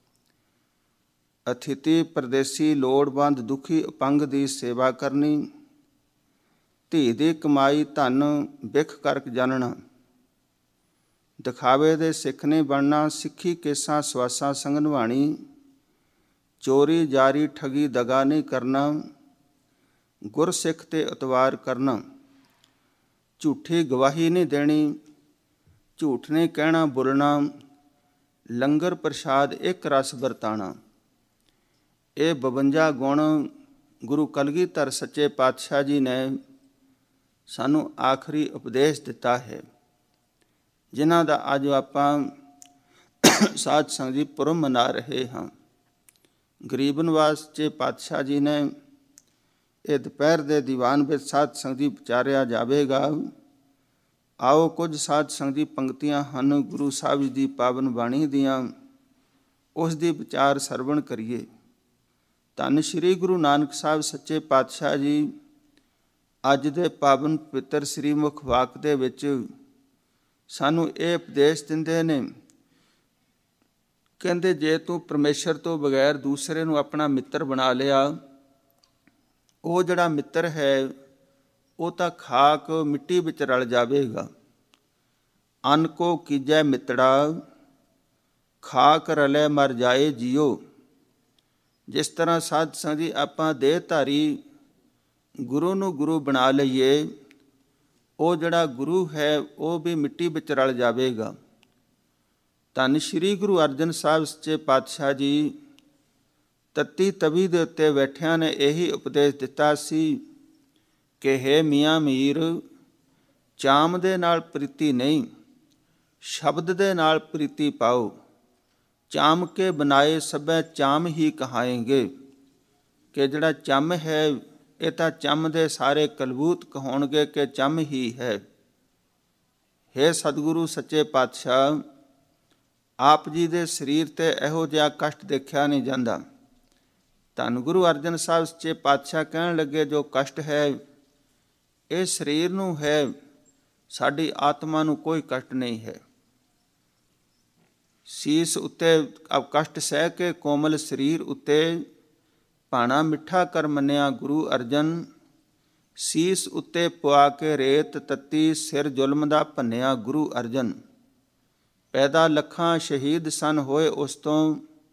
ਅਥਿਤੀ ਪਰਦੇਸੀ ਲੋੜਵੰਦ ਦੁਖੀ ਅਪੰਗ ਦੀ ਸੇਵਾ ਕਰਨੀ, ਧੀ ਦੀ ਕਮਾਈ ਧਨ ਬਿਖ ਕਰਕੇ ਜਾਣਨਾ, ਦਿਖਾਵੇ ਦੇ ਸਿੱਖ ਨਹੀਂ ਬਣਨਾ, ਸਿੱਖੀ ਕੇਸਾਂ ਸਵਾਸਾਂ ਸੰਗ ਨਿਭਾਣੀ, ਚੋਰੀ ਜਾਰੀ ਠਗੀ ਦਗਾ ਨਹੀਂ ਕਰਨਾ, ਗੁਰਸਿੱਖ ਤੇ ਅਤਵਾਰ ਕਰਨਾ, ਝੂਠੀ ਗਵਾਹੀ ਨਹੀਂ ਦੇਣੀ, ਝੂਠ ਨਹੀਂ ਕਹਿਣਾ ਬੋਲਣਾ, ਲੰਗਰ ਪ੍ਰਸ਼ਾਦ ਇੱਕ ਰਸ ਵਰਤਾਣਾ। ਇਹ 52 ਗੁਣ ਗੁਰੂ ਕਲਗੀਧਰ ਸੱਚੇ ਪਾਤਸ਼ਾਹ ਜੀ ਨੇ ਸਾਨੂੰ ਆਖਰੀ ਉਪਦੇਸ਼ ਦਿੱਤਾ ਹੈ, ਜਿਨ੍ਹਾਂ ਦਾ ਅੱਜ ਆਪਾਂ ਸਾਧ ਸੰਗਤ ਜੀ ਪੁਰਬ ਮਨਾ ਰਹੇ ਹਾਂ। ਗਰੀਬ ਨਿਵਾਸ ਸੱਚੇ ਪਾਤਸ਼ਾਹ ਜੀ ਨੇ ਇਹ ਦੁਪਹਿਰ ਦੇ ਦੀਵਾਨ ਵਿੱਚ ਸਾਧ ਸੰਗਤ ਜੀ ਵਿਚਾਰਿਆ ਜਾਵੇਗਾ। ਆਓ ਕੁਝ ਸਾਧ ਸੰਗਤ ਜੀ ਪੰਕਤੀਆਂ ਹਨ ਗੁਰੂ ਸਾਹਿਬ ਜੀ ਦੀ ਪਾਵਨ ਬਾਣੀ ਦੀਆਂ, ਉਸ ਦੀ ਵਿਚਾਰ ਸਰਵਣ ਕਰੀਏ। ਧੰਨ ਸ਼੍ਰੀ ਗੁਰੂ ਨਾਨਕ ਸਾਹਿਬ ਸੱਚੇ ਪਾਤਸ਼ਾਹ ਜੀ ਅੱਜ ਦੇ ਪਾਵਨ ਪਵਿੱਤਰ ਸ੍ਰੀ ਮੁਖ ਵਾਕ ਦੇ ਵਿੱਚ ਸਾਨੂੰ ਇਹ ਉਪਦੇਸ਼ ਦਿੰਦੇ ਨੇ। ਕਹਿੰਦੇ ਜੇ ਤੂੰ ਪਰਮੇਸ਼ਰ ਤੋਂ ਬਗੈਰ ਦੂਸਰੇ ਨੂੰ ਆਪਣਾ ਮਿੱਤਰ ਬਣਾ ਲਿਆ, ਉਹ ਜਿਹੜਾ ਮਿੱਤਰ ਹੈ ਉਹ ਤਾਂ ਖਾਕ ਮਿੱਟੀ ਵਿੱਚ ਰਲ ਜਾਵੇਗਾ। ਅੰਨ ਕੋ ਕੀਜੈ ਮਿੱਤੜਾ, ਖਾਕ ਰਲੇ ਮਰ ਜਾਏ ਜੀਓ। ਜਿਸ ਤਰ੍ਹਾਂ ਸਾਧ ਸੰਗਤ ਜੀ ਆਪਾਂ ਦੇਹ ਧਾਰੀ ਗੁਰੂ ਨੂੰ ਗੁਰੂ ਬਣਾ ਲਈਏ, ਉਹ ਜਿਹੜਾ ਗੁਰੂ ਹੈ ਉਹ ਵੀ ਮਿੱਟੀ ਵਿੱਚ ਰਲ ਜਾਵੇਗਾ। ਧੰਨ ਸ਼੍ਰੀ ਗੁਰੂ ਅਰਜਨ ਸਾਹਿਬ ਸੱਚੇ ਪਾਤਸ਼ਾਹ ਜੀ ਤੱਤੀ ਤਵੀ ਦੇ ਉੱਤੇ ਬੈਠਿਆਂ ਨੇ ਇਹੀ ਉਪਦੇਸ਼ ਦਿੱਤਾ ਸੀ ਕਿ ਹੇ ਮੀਆਂ ਮੀਰ, ਚਾਮ ਦੇ ਨਾਲ ਪ੍ਰੀਤੀ ਨਹੀਂ, ਸ਼ਬਦ ਦੇ ਨਾਲ ਪ੍ਰੀਤੀ ਪਾਓ। ਚਾਮ ਕੇ ਬਣਾਏ ਸਭੈ ਚਾਮ ਹੀ ਕਹਾਏਂਗੇ, ਕਿ ਜਿਹੜਾ ਚੰਮ ਹੈ ਇਹ ਤਾਂ ਚੰਮ ਦੇ ਸਾਰੇ ਕਲਬੂਤ ਕਹਾਉਣਗੇ ਕਿ ਚੰਮ ਹੀ ਹੈ। ਹੇ ਸਤਿਗੁਰੂ ਸੱਚੇ ਪਾਤਸ਼ਾਹ, ਆਪ ਜੀ ਦੇ ਸਰੀਰ ਤੇ ਇਹੋ ਜਿਹਾ ਕਸ਼ਟ ਦੇਖਿਆ ਨਹੀਂ ਜਾਂਦਾ। ਧੰਨ ਗੁਰੂ ਅਰਜਨ ਸਾਹਿਬ ਸੱਚੇ ਪਾਤਸ਼ਾਹ ਕਹਿਣ ਲੱਗੇ ਜੋ ਕਸ਼ਟ ਹੈ ਇਹ ਸਰੀਰ ਨੂੰ ਹੈ, ਸਾਡੀ ਆਤਮਾ ਨੂੰ ਕੋਈ ਕਸ਼ਟ ਨਹੀਂ ਹੈ। ਸੀਸ ਉੱਤੇ ਕਸ਼ਟ ਸਹਿ ਕੇ ਕੋਮਲ ਸਰੀਰ ਉੱਤੇ ਭਾਣਾ ਮਿੱਠਾ ਕਰ ਮੰਨਿਆ ਗੁਰੂ ਅਰਜਨ। ਸੀਸ ਉੱਤੇ ਪੁਆ ਕੇ ਰੇਤ ਤੱਤੀ, ਸਿਰ ਜ਼ੁਲਮ ਦਾ ਭੰਨਿਆ ਗੁਰੂ ਅਰਜਨ। ਪੈਦਾ ਲੱਖਾਂ ਸ਼ਹੀਦ ਸਨ ਹੋਏ ਉਸ ਤੋਂ,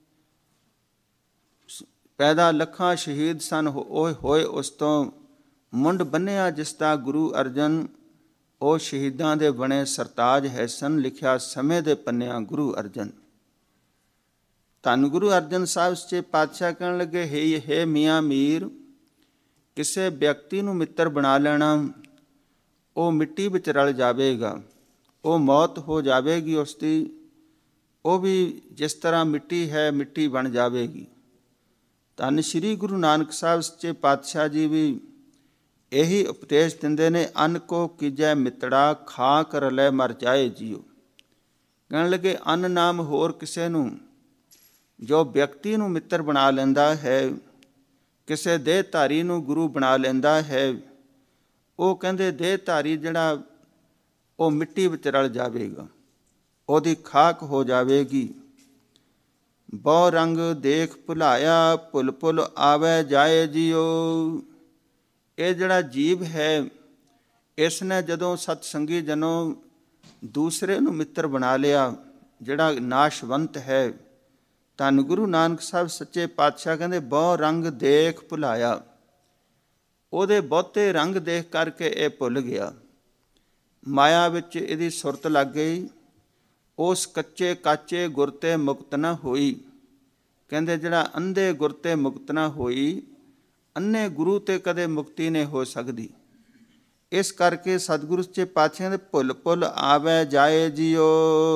ਪੈਦਾ ਲੱਖਾਂ ਸ਼ਹੀਦ ਸਨ ਹੋਏ ਉਸ ਤੋਂ, ਮੁੰਡ ਬੰਨਿਆ ਜਿਸ ਦਾ ਗੁਰੂ ਅਰਜਨ। ਉਹ ਸ਼ਹੀਦਾਂ ਦੇ ਬਣੇ ਸਰਤਾਜ ਹੈ ਸਨ, ਲਿਖਿਆ ਸਮੇਂ ਦੇ ਪੰਨਿਆਂ ਗੁਰੂ ਅਰਜਨ। ਧੰਨ ਗੁਰੂ ਅਰਜਨ ਸਾਹਿਬ ਸੱਚੇ ਪਾਤਸ਼ਾਹ ਕਹਿਣ ਲੱਗੇ ਹੇ ਮੀਆਂ ਮੀਰ, ਕਿਸੇ ਵਿਅਕਤੀ ਨੂੰ ਮਿੱਤਰ ਬਣਾ ਲੈਣਾ, ਉਹ ਮਿੱਟੀ ਵਿੱਚ ਰਲ ਜਾਵੇਗਾ, ਉਹ ਮੌਤ ਹੋ ਜਾਵੇਗੀ ਉਸ ਦੀ, ਉਹ ਵੀ ਜਿਸ ਤਰ੍ਹਾਂ ਮਿੱਟੀ ਹੈ ਮਿੱਟੀ ਬਣ ਜਾਵੇਗੀ। ਧੰਨ ਸ਼੍ਰੀ ਗੁਰੂ ਨਾਨਕ ਸਾਹਿਬ ਸੱਚੇ ਪਾਤਸ਼ਾਹ ਜੀ ਵੀ ਇਹੀ ਉਪਦੇਸ਼ ਦਿੰਦੇ ਨੇ, ਅੰਨ ਕੋ ਕੀਜੈ ਮਿੱਤੜਾ, ਖਾਕ ਰਲੇ ਮਰ ਜਾਏ ਜੀਓ। ਕਹਿਣ ਲੱਗੇ ਅੰਨ ਨਾਮ ਹੋਰ ਕਿਸੇ ਨੂੰ ਜੋ ਵਿਅਕਤੀ ਨੂੰ ਮਿੱਤਰ ਬਣਾ ਲੈਂਦਾ ਹੈ, ਕਿਸੇ ਦੇਹ ਧਾਰੀ ਨੂੰ ਗੁਰੂ ਬਣਾ ਲੈਂਦਾ ਹੈ, ਉਹ ਕਹਿੰਦੇ ਦੇਹ ਧਾਰੀ ਜਿਹੜਾ ਉਹ ਮਿੱਟੀ ਵਿੱਚ ਰਲ ਜਾਵੇਗਾ, ਉਹਦੀ ਖਾਕ ਹੋ ਜਾਵੇਗੀ। ਬਹੁ ਰੰਗ ਦੇਖ ਭੁਲਾਇਆ, ਭੁੱਲ ਭੁੱਲ ਆਵੇ ਜਾਏ ਜੀਓ। ਇਹ ਜਿਹੜਾ ਜੀਵ ਹੈ ਇਸ ਨੇ ਜਦੋਂ ਸਤਸੰਗੀ ਜਨੋਂ ਦੂਸਰੇ ਨੂੰ ਮਿੱਤਰ ਬਣਾ ਲਿਆ, ਜਿਹੜਾ ਨਾਸ਼ਵੰਤ ਹੈ, ਧੰਨ ਗੁਰੂ ਨਾਨਕ ਸਾਹਿਬ ਸੱਚੇ ਪਾਤਸ਼ਾਹ ਕਹਿੰਦੇ ਬਹੁ ਰੰਗ ਦੇਖ ਭੁਲਾਇਆ। ਉਹਦੇ ਬਹੁਤੇ ਰੰਗ ਦੇਖ ਕਰਕੇ ਇਹ ਭੁੱਲ ਗਿਆ, ਮਾਇਆ ਵਿੱਚ ਇਹਦੀ ਸੁਰਤ ਲੱਗ ਗਈ। ਉਸ ਕੱਚੇ ਕਾਚੇ ਗੁਰ ਤੇ ਮੁਕਤ ਨਾ ਹੋਈ। ਕਹਿੰਦੇ ਜਿਹੜਾ ਅੰਧੇ ਗੁਰ ਤੇ ਮੁਕਤ ਨਾ ਹੋਈ, ਅੰਨੇ ਗੁਰੂ ਤੇ ਕਦੇ ਮੁਕਤੀ ਨਹੀਂ ਹੋ ਸਕਦੀ। ਇਸ ਕਰਕੇ ਸਤਿਗੁਰੂ ਸੱਚੇ ਪਾਤਸ਼ਾਹ ਦੇ ਭੁੱਲ ਭੁੱਲ ਆਵੇ ਜਾਏ ਜੀਓ।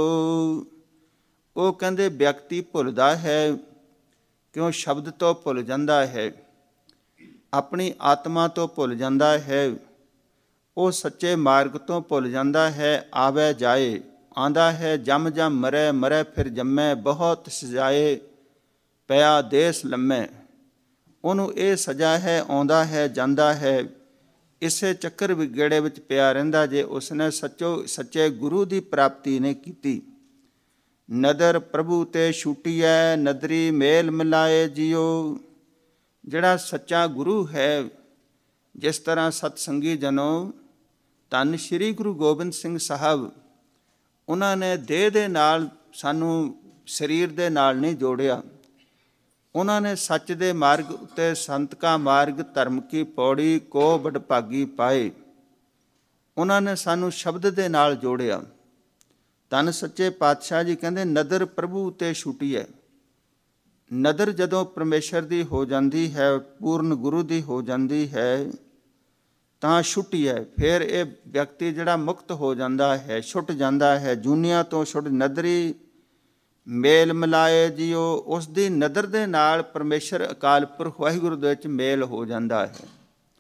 ਉਹ ਕਹਿੰਦੇ ਵਿਅਕਤੀ ਭੁੱਲਦਾ ਹੈ, ਕਿਉਂ ਸ਼ਬਦ ਤੋਂ ਭੁੱਲ ਜਾਂਦਾ ਹੈ, ਆਪਣੀ ਆਤਮਾ ਤੋਂ ਭੁੱਲ ਜਾਂਦਾ ਹੈ, ਉਹ ਸੱਚੇ ਮਾਰਗ ਤੋਂ ਭੁੱਲ ਜਾਂਦਾ ਹੈ। ਆਵੇ ਜਾਏ ਆਂਦਾ ਹੈ, ਜਮ ਜਮ ਮਰੈ ਮਰੈ ਫਿਰ ਜੰਮੈ, ਬਹੁਤ ਸਜਾਏ ਪਿਆ ਦੇਸ ਲੰਮੈ। ਉਹਨੂੰ ਇਹ ਸਜ਼ਾ ਹੈ, ਆਉਂਦਾ ਹੈ ਜਾਂਦਾ ਹੈ, ਇਸੇ ਚੱਕਰ ਗੇੜੇ ਵਿੱਚ ਪਿਆ ਰਹਿੰਦਾ ਜੇ ਉਸਨੇ ਸੱਚੇ ਗੁਰੂ ਦੀ ਪ੍ਰਾਪਤੀ ਨਹੀਂ ਕੀਤੀ। ਨਦਰ ਪ੍ਰਭੂ ਤੇ ਛੁਟੀਐ, ਨਦਰੀ ਮੇਲ ਮਿਲਾਏ ਜੀਓ। ਜਿਹੜਾ ਸੱਚਾ ਗੁਰੂ ਹੈ, ਜਿਸ ਤਰ੍ਹਾਂ ਸਤਸੰਗੀ ਜਨੋਂ ਧੰਨ ਸ਼੍ਰੀ ਗੁਰੂ ਗੋਬਿੰਦ ਸਿੰਘ ਸਾਹਿਬ, ਉਹਨਾਂ ਨੇ ਦੇਹ ਦੇ ਨਾਲ ਸਾਨੂੰ ਸਰੀਰ ਦੇ ਨਾਲ ਨਹੀਂ ਜੋੜਿਆ। ਉਹਨਾਂ ਨੇ ਸੱਚ ਦੇ ਮਾਰਗ ਉੱਤੇ ਸੰਤ ਕਾ ਮਾਰਗ ਧਰਮ ਕੀ ਪੌੜੀ ਕੋ ਵਡਭਾਗੀ ਪਾਏ। ਉਹਨਾਂ ਨੇ ਸਾਨੂੰ ਸ਼ਬਦ ਦੇ ਨਾਲ ਜੋੜਿਆ। ਧੰਨ ਸੱਚੇ ਪਾਤਸ਼ਾਹ ਜੀ ਕਹਿੰਦੇ ਨਦਰ ਪ੍ਰਭੂ ਉੱਤੇ ਛੁੱਟੀ ਹੈ। ਨਦਰ ਜਦੋਂ ਪਰਮੇਸ਼ਰ ਦੀ ਹੋ ਜਾਂਦੀ ਹੈ, ਪੂਰਨ ਗੁਰੂ ਦੀ ਹੋ ਜਾਂਦੀ ਹੈ, ਤਾਂ ਛੁੱਟੀ ਹੈ। ਫਿਰ ਇਹ ਵਿਅਕਤੀ ਜਿਹੜਾ ਮੁਕਤ ਹੋ ਜਾਂਦਾ ਹੈ, ਛੁੱਟ ਜਾਂਦਾ ਹੈ, ਜੂਨੀਆਂ ਤੋਂ ਛੁੱਟ। ਨਦਰੀ ਮੇਲ ਮਿਲਾਏ ਜੀਓ। ਉਸ ਦੀ ਨਦਰ ਦੇ ਨਾਲ ਪਰਮੇਸ਼ਰ ਅਕਾਲ ਪੁਰਖ ਵਾਹਿਗੁਰੂ ਦੇ ਵਿੱਚ ਮੇਲ ਹੋ ਜਾਂਦਾ ਹੈ।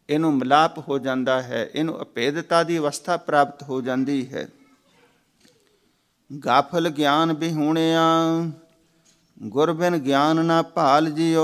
ਇਹਨੂੰ ਮਿਲਾਪ ਹੋ ਜਾਂਦਾ ਹੈ, ਇਹਨੂੰ ਅਭੇਦਤਾ ਦੀ ਅਵਸਥਾ ਪ੍ਰਾਪਤ ਹੋ ਜਾਂਦੀ ਹੈ। ਗਾਫਲ ਗਿਆਨ ਬਿਹੂਣਿਆ ਗੁਰ ਬਿਨ ਗਿਆਨ ਨਾ ਭਾਲ ਜਿਓ।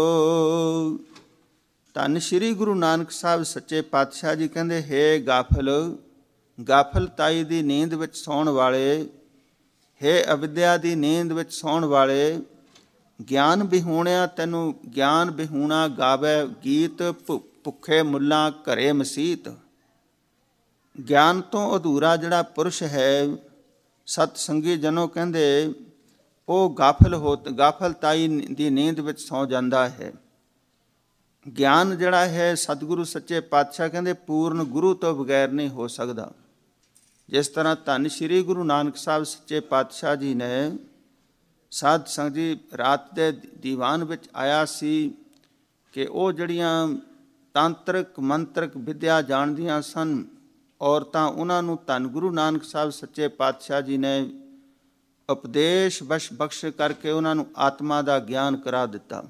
ਧੰਨ ਸ਼੍ਰੀ ਗੁਰੂ ਨਾਨਕ ਸਾਹਿਬ ਸੱਚੇ ਪਾਤਸ਼ਾਹ ਜੀ ਕਹਿੰਦੇ, ਹੇ ਗਾਫਲਤਾਈ ਦੀ ਨੀਂਦ ਵਿੱਚ ਸੌਣ ਵਾਲੇ, ਹੇ ਅਵਿਦਿਆ ਦੀ ਨੀਂਦ ਵਿੱਚ ਸੌਣ ਵਾਲੇ, ਗਿਆਨ ਬਿਹੂਣਿਆ ਤੈਨੂੰ ਗਿਆਨ ਬਿਹੂਣਾ ਗਾਵੇ ਗੀਤ, ਭੁੱਖੇ ਮੁੱਲਾਂ ਘਰੇ ਮਸੀਤ। ਗਿਆਨ ਤੋਂ ਅਧੂਰਾ ਜਿਹੜਾ ਪੁਰਸ਼ ਹੈ, ਸਤ ਸੰਗੀ ਜਨੋ ਕਹਿੰਦੇ, ਉਹ ਗਾਫਲਤਾਈ ਦੀ ਨੀਂਦ ਵਿੱਚ ਸੌ ਜਾਂਦਾ ਹੈ। ਗਿਆਨ ਜਿਹੜਾ ਹੈ ਸਤਿਗੁਰੂ ਸੱਚੇ ਪਾਤਸ਼ਾਹ ਕਹਿੰਦੇ ਪੂਰਨ ਗੁਰੂ ਤੋਂ ਬਗੈਰ ਨਹੀਂ ਹੋ ਸਕਦਾ। ਜਿਸ ਤਰ੍ਹਾਂ ਧੰਨ ਸ਼੍ਰੀ ਗੁਰੂ ਨਾਨਕ ਸਾਹਿਬ ਸੱਚੇ ਪਾਤਸ਼ਾਹ ਜੀ ਨੇ ਸਾਧ ਸੰਗਤ ਜੀ ਰਾਤ ਦੇ ਦੀਵਾਨ ਵਿੱਚ ਆਇਆ ਸੀ ਕਿ ਉਹ ਜਿਹੜੀਆਂ ਤਾਂਤਰਿਕ ਮੰਤਰਿਕ ਵਿਦਿਆ ਜਾਣਦੀਆਂ ਸਨ ਔਰਤਾਂ, ਉਹਨਾਂ ਨੂੰ ਧੰਨ ਗੁਰੂ ਨਾਨਕ ਸਾਹਿਬ ਸੱਚੇ ਪਾਤਸ਼ਾਹ ਜੀ ਨੇ ਉਪਦੇਸ਼ ਬਖਸ਼ ਕਰਕੇ ਉਹਨਾਂ ਨੂੰ ਆਤਮਾ ਦਾ ਗਿਆਨ ਕਰਾ ਦਿੱਤਾ।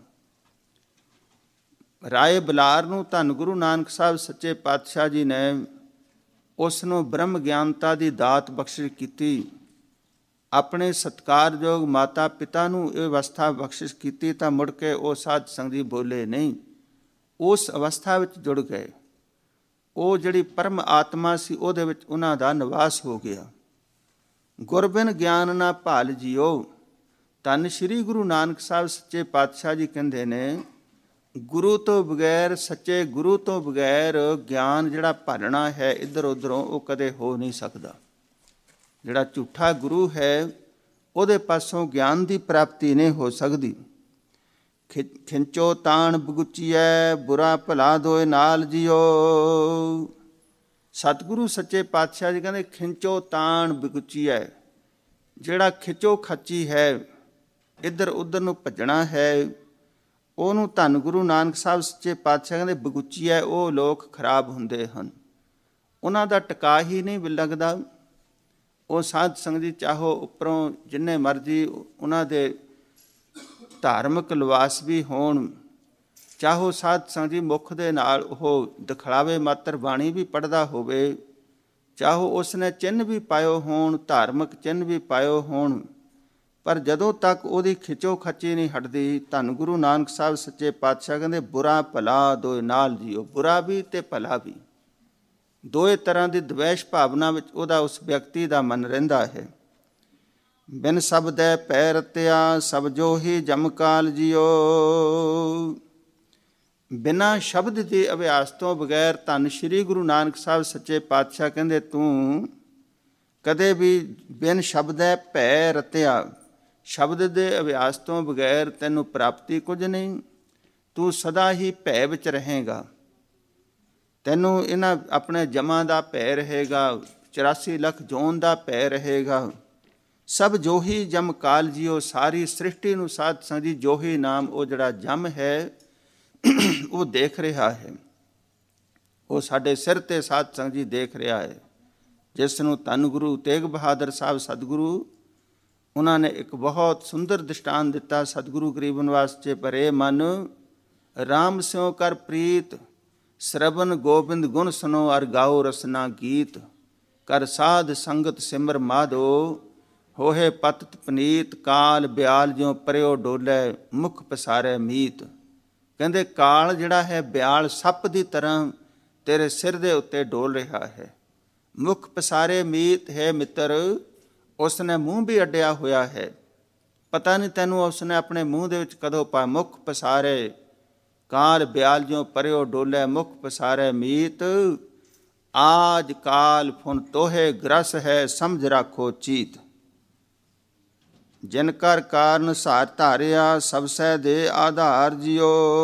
ਰਾਏ ਬਲਾਰ ਨੂੰ ਧੰਨ ਗੁਰੂ ਨਾਨਕ ਸਾਹਿਬ ਸੱਚੇ ਪਾਤਸ਼ਾਹ ਜੀ ਨੇ ਉਸ ਨੂੰ ਬ੍ਰਹਮ ਗਿਆਨਤਾ ਦੀ ਦਾਤ ਬਖਸ਼ਿਸ਼ ਕੀਤੀ। ਆਪਣੇ ਸਤਿਕਾਰਯੋਗ ਮਾਤਾ ਪਿਤਾ ਨੂੰ ਇਹ ਅਵਸਥਾ ਬਖਸ਼ਿਸ਼ ਕੀਤੀ ਤਾਂ ਮੁੜ ਕੇ ਉਹ ਸਾਧ ਸੰਗਤ ਜੀ ਬੋਲੇ ਨਹੀਂ, ਉਸ ਅਵਸਥਾ ਵਿੱਚ ਜੁੜ ਗਏ। ਉਹ ਜਿਹੜੀ ਪਰਮ ਆਤਮਾ ਸੀ ਉਹਦੇ ਵਿੱਚ ਉਹਨਾਂ ਦਾ ਨਿਵਾਸ ਹੋ ਗਿਆ। ਗੁਰ ਬਿਨ ਗਿਆਨ ਨਾ ਭਾਲ ਜਿਓ। ਧੰਨ ਸ਼੍ਰੀ ਗੁਰੂ ਨਾਨਕ ਸਾਹਿਬ ਸੱਚੇ ਪਾਤਸ਼ਾਹ ਜੀ ਕਹਿੰਦੇ ਨੇ, ਗੁਰੂ ਤੋਂ ਬਗੈਰ, ਸੱਚੇ ਗੁਰੂ ਤੋਂ ਬਗੈਰ ਗਿਆਨ ਜਿਹੜਾ ਭਾਲਣਾ ਹੈ ਇੱਧਰ ਉੱਧਰੋਂ, ਉਹ ਕਦੇ ਹੋ ਨਹੀਂ ਸਕਦਾ। ਜਿਹੜਾ ਝੂਠਾ ਗੁਰੂ ਹੈ ਉਹਦੇ ਪਾਸੋਂ ਗਿਆਨ ਦੀ ਪ੍ਰਾਪਤੀ ਨਹੀਂ ਹੋ ਸਕਦੀ। ਖਿੰਚੋ ਤਾਣ ਬਗੁਚੀਐ ਬੁਰਾ ਭਲਾ ਦੋਏ ਨਾਲ ਜਿਓ। ਸਤਿਗੁਰੂ ਸੱਚੇ ਪਾਤਸ਼ਾਹ ਜੀ ਕਹਿੰਦੇ ਖਿੰਚੋ ਤਾਣ ਬਗੁਚੀਐ, ਜਿਹੜਾ ਖਿੱਚੋ ਖੱਚੀ ਹੈ, ਇੱਧਰ ਉੱਧਰ ਨੂੰ ਭੱਜਣਾ ਹੈ, ਉਹਨੂੰ ਧੰਨ ਗੁਰੂ ਨਾਨਕ ਸਾਹਿਬ ਸੱਚੇ ਪਾਤਸ਼ਾਹ ਕਹਿੰਦੇ ਬਗੁਚੀਐ, ਉਹ ਲੋਕ ਖਰਾਬ ਹੁੰਦੇ ਹਨ, ਉਹਨਾਂ ਦਾ ਟਿਕਾ ਹੀ ਨਹੀਂ ਲੱਗਦਾ। ਉਹ ਸਾਧ ਸੰਗਤ ਜੀ ਚਾਹੋ ਉੱਪਰੋਂ ਜਿੰਨੇ ਮਰਜ਼ੀ ਉਹਨਾਂ ਦੇ ਧਾਰਮਿਕ ਲਿਬਾਸ ਵੀ ਹੋਣ, ਚਾਹੋ ਸਾਧ ਸੰਗਤ ਜੀ ਮੁੱਖ ਦੇ ਨਾਲ ਉਹ ਦਿਖਲਾਵੇ ਮਾਤਰ ਬਾਣੀ ਵੀ ਪੜ੍ਹਦਾ ਹੋਵੇ, ਚਾਹੋ ਉਸਨੇ ਚਿੰਨ੍ਹ ਵੀ ਪਾਇਓ ਹੋਣ, ਧਾਰਮਿਕ ਚਿੰਨ੍ਹ ਵੀ ਪਾਇਓ ਹੋਣ, ਪਰ ਜਦੋਂ ਤੱਕ ਉਹਦੀ ਖਿੱਚੋ ਖੱਚੀ ਨਹੀਂ ਹਟਦੀ, ਧੰਨ ਗੁਰੂ ਨਾਨਕ ਸਾਹਿਬ ਸੱਚੇ ਪਾਤਸ਼ਾਹ ਕਹਿੰਦੇ ਬੁਰਾ ਭਲਾ ਦੋਏ ਨਾਲ ਜਿਓ। ਬੁਰਾ ਵੀ ਤੇ ਭਲਾ ਵੀ, ਦੋਏ ਤਰ੍ਹਾਂ ਦੀ ਦਵੈਸ਼ ਭਾਵਨਾ ਵਿੱਚ ਉਹਦਾ ਉਸ ਵਿਅਕਤੀ ਦਾ ਮਨ ਰਹਿੰਦਾ ਹੈ। ਬਿਨ ਸ਼ਬਦੈ ਪੈ ਰਤਿਆ ਸਭ ਜੋ ਹੀ ਜਮਕਾਲ ਜਿਓ। ਬਿਨਾਂ ਸ਼ਬਦ ਦੇ ਅਭਿਆਸ ਤੋਂ ਬਗੈਰ ਧੰਨ ਸ਼੍ਰੀ ਗੁਰੂ ਨਾਨਕ ਸਾਹਿਬ ਸੱਚੇ ਪਾਤਸ਼ਾਹ ਕਹਿੰਦੇ ਤੂੰ ਕਦੇ ਵੀ ਬਿਨ ਸ਼ਬਦੈ ਭੈ ਰਤਿਆ, ਸ਼ਬਦ ਦੇ ਅਭਿਆਸ ਤੋਂ ਬਗੈਰ ਤੈਨੂੰ ਪ੍ਰਾਪਤੀ ਕੁਝ ਨਹੀਂ। ਤੂੰ ਸਦਾ ਹੀ ਭੈ ਵਿੱਚ ਰਹੇਗਾ, ਤੈਨੂੰ ਇਹਨਾਂ ਆਪਣੇ ਜਮਾਂ ਦਾ ਭੈ ਰਹੇਗਾ, 84 ਲੱਖ ਜੋਨ ਦਾ ਭੈ ਰਹੇਗਾ। ਸਭ ਜੋਹੀ ਜਮ ਕਾਲ ਜਿਓ, ਸਾਰੀ ਸ੍ਰਿਸ਼ਟੀ ਨੂੰ ਸਾਧ ਸੰਗਤ ਜੀ ਜੋਹੀ ਨਾਮ ਉਹ ਜਿਹੜਾ ਜਮ ਹੈ ਉਹ ਦੇਖ ਰਿਹਾ ਹੈ। ਉਹ ਸਾਡੇ ਸਿਰ 'ਤੇ ਸਾਧ ਸੰਗਤ ਜੀ ਦੇਖ ਰਿਹਾ ਹੈ, ਜਿਸ ਨੂੰ ਧੰਨ ਗੁਰੂ ਤੇਗ ਬਹਾਦਰ ਸਾਹਿਬ ਸਤਿਗੁਰੂ ਉਹਨਾਂ ਨੇ ਇੱਕ ਬਹੁਤ ਸੁੰਦਰ ਦ੍ਰਿਸ਼ਟਾਂਤ ਦਿੱਤਾ। ਸਤਿਗੁਰੂ ਗਰੀਬ ਨਿਵਾਸ 'ਚ ਭਰੇ ਮਨ ਰਾਮ ਸਿਉ ਕਰ ਪ੍ਰੀਤ, ਸਰਬਨ ਗੋਬਿੰਦ ਗੁਣ ਸੁਨੋ ਅਰ ਗਾਓ ਰਸਨਾ ਗੀਤ। ਕਰ ਸਾਧ ਸੰਗਤ ਸਿਮਰ ਮਾਧੋ, ਹੋਏ ਪਤਿਤ ਪਨੀਤ। ਕਾਲ ਬਿਆਲ ਜਿਉ ਪਰਿਓ ਡੋਲੇ, ਮੁਖ ਪਸਾਰੇ ਮੀਤ। ਕਹਿੰਦੇ ਕਾਲ ਜਿਹੜਾ ਹੈ ਬਿਆਲ ਸੱਪ ਦੀ ਤਰ੍ਹਾਂ ਤੇਰੇ ਸਿਰ ਦੇ ਉੱਤੇ ਡੋਲ ਰਿਹਾ ਹੈ। ਮੁਖ ਪਸਾਰੇ ਮੀਤ ਹੈ ਮਿੱਤਰ, ਉਸਨੇ ਮੂੰਹ ਵੀ ਅੱਡਿਆ ਹੋਇਆ ਹੈ, ਪਤਾ ਨਹੀਂ ਤੈਨੂੰ ਉਸਨੇ ਆਪਣੇ ਮੂੰਹ ਦੇ ਵਿੱਚ ਕਦੋਂ ਪਾ। ਮੁਖ ਪਸਾਰੇ ਕਾਲ ਬਿਆਲ ਜਿਉ ਪਰਿਓ ਡੋਲੇ, ਮੁਖ ਪਸਾਰੇ ਮੀਤ। ਆਜ ਕਾਲ ਫੁਨ ਤੋਹੇ ਗ੍ਰਸ ਹੈ, ਸਮਝ ਰਾਖੋ ਚੀਤ। ਜਿਨ ਕਰ ਕਾਰਨ ਸਾਰ ਧਾਰਿਆ, ਸਭ ਸਹਿ ਦੇ ਆਧਾਰ ਜਿਓ।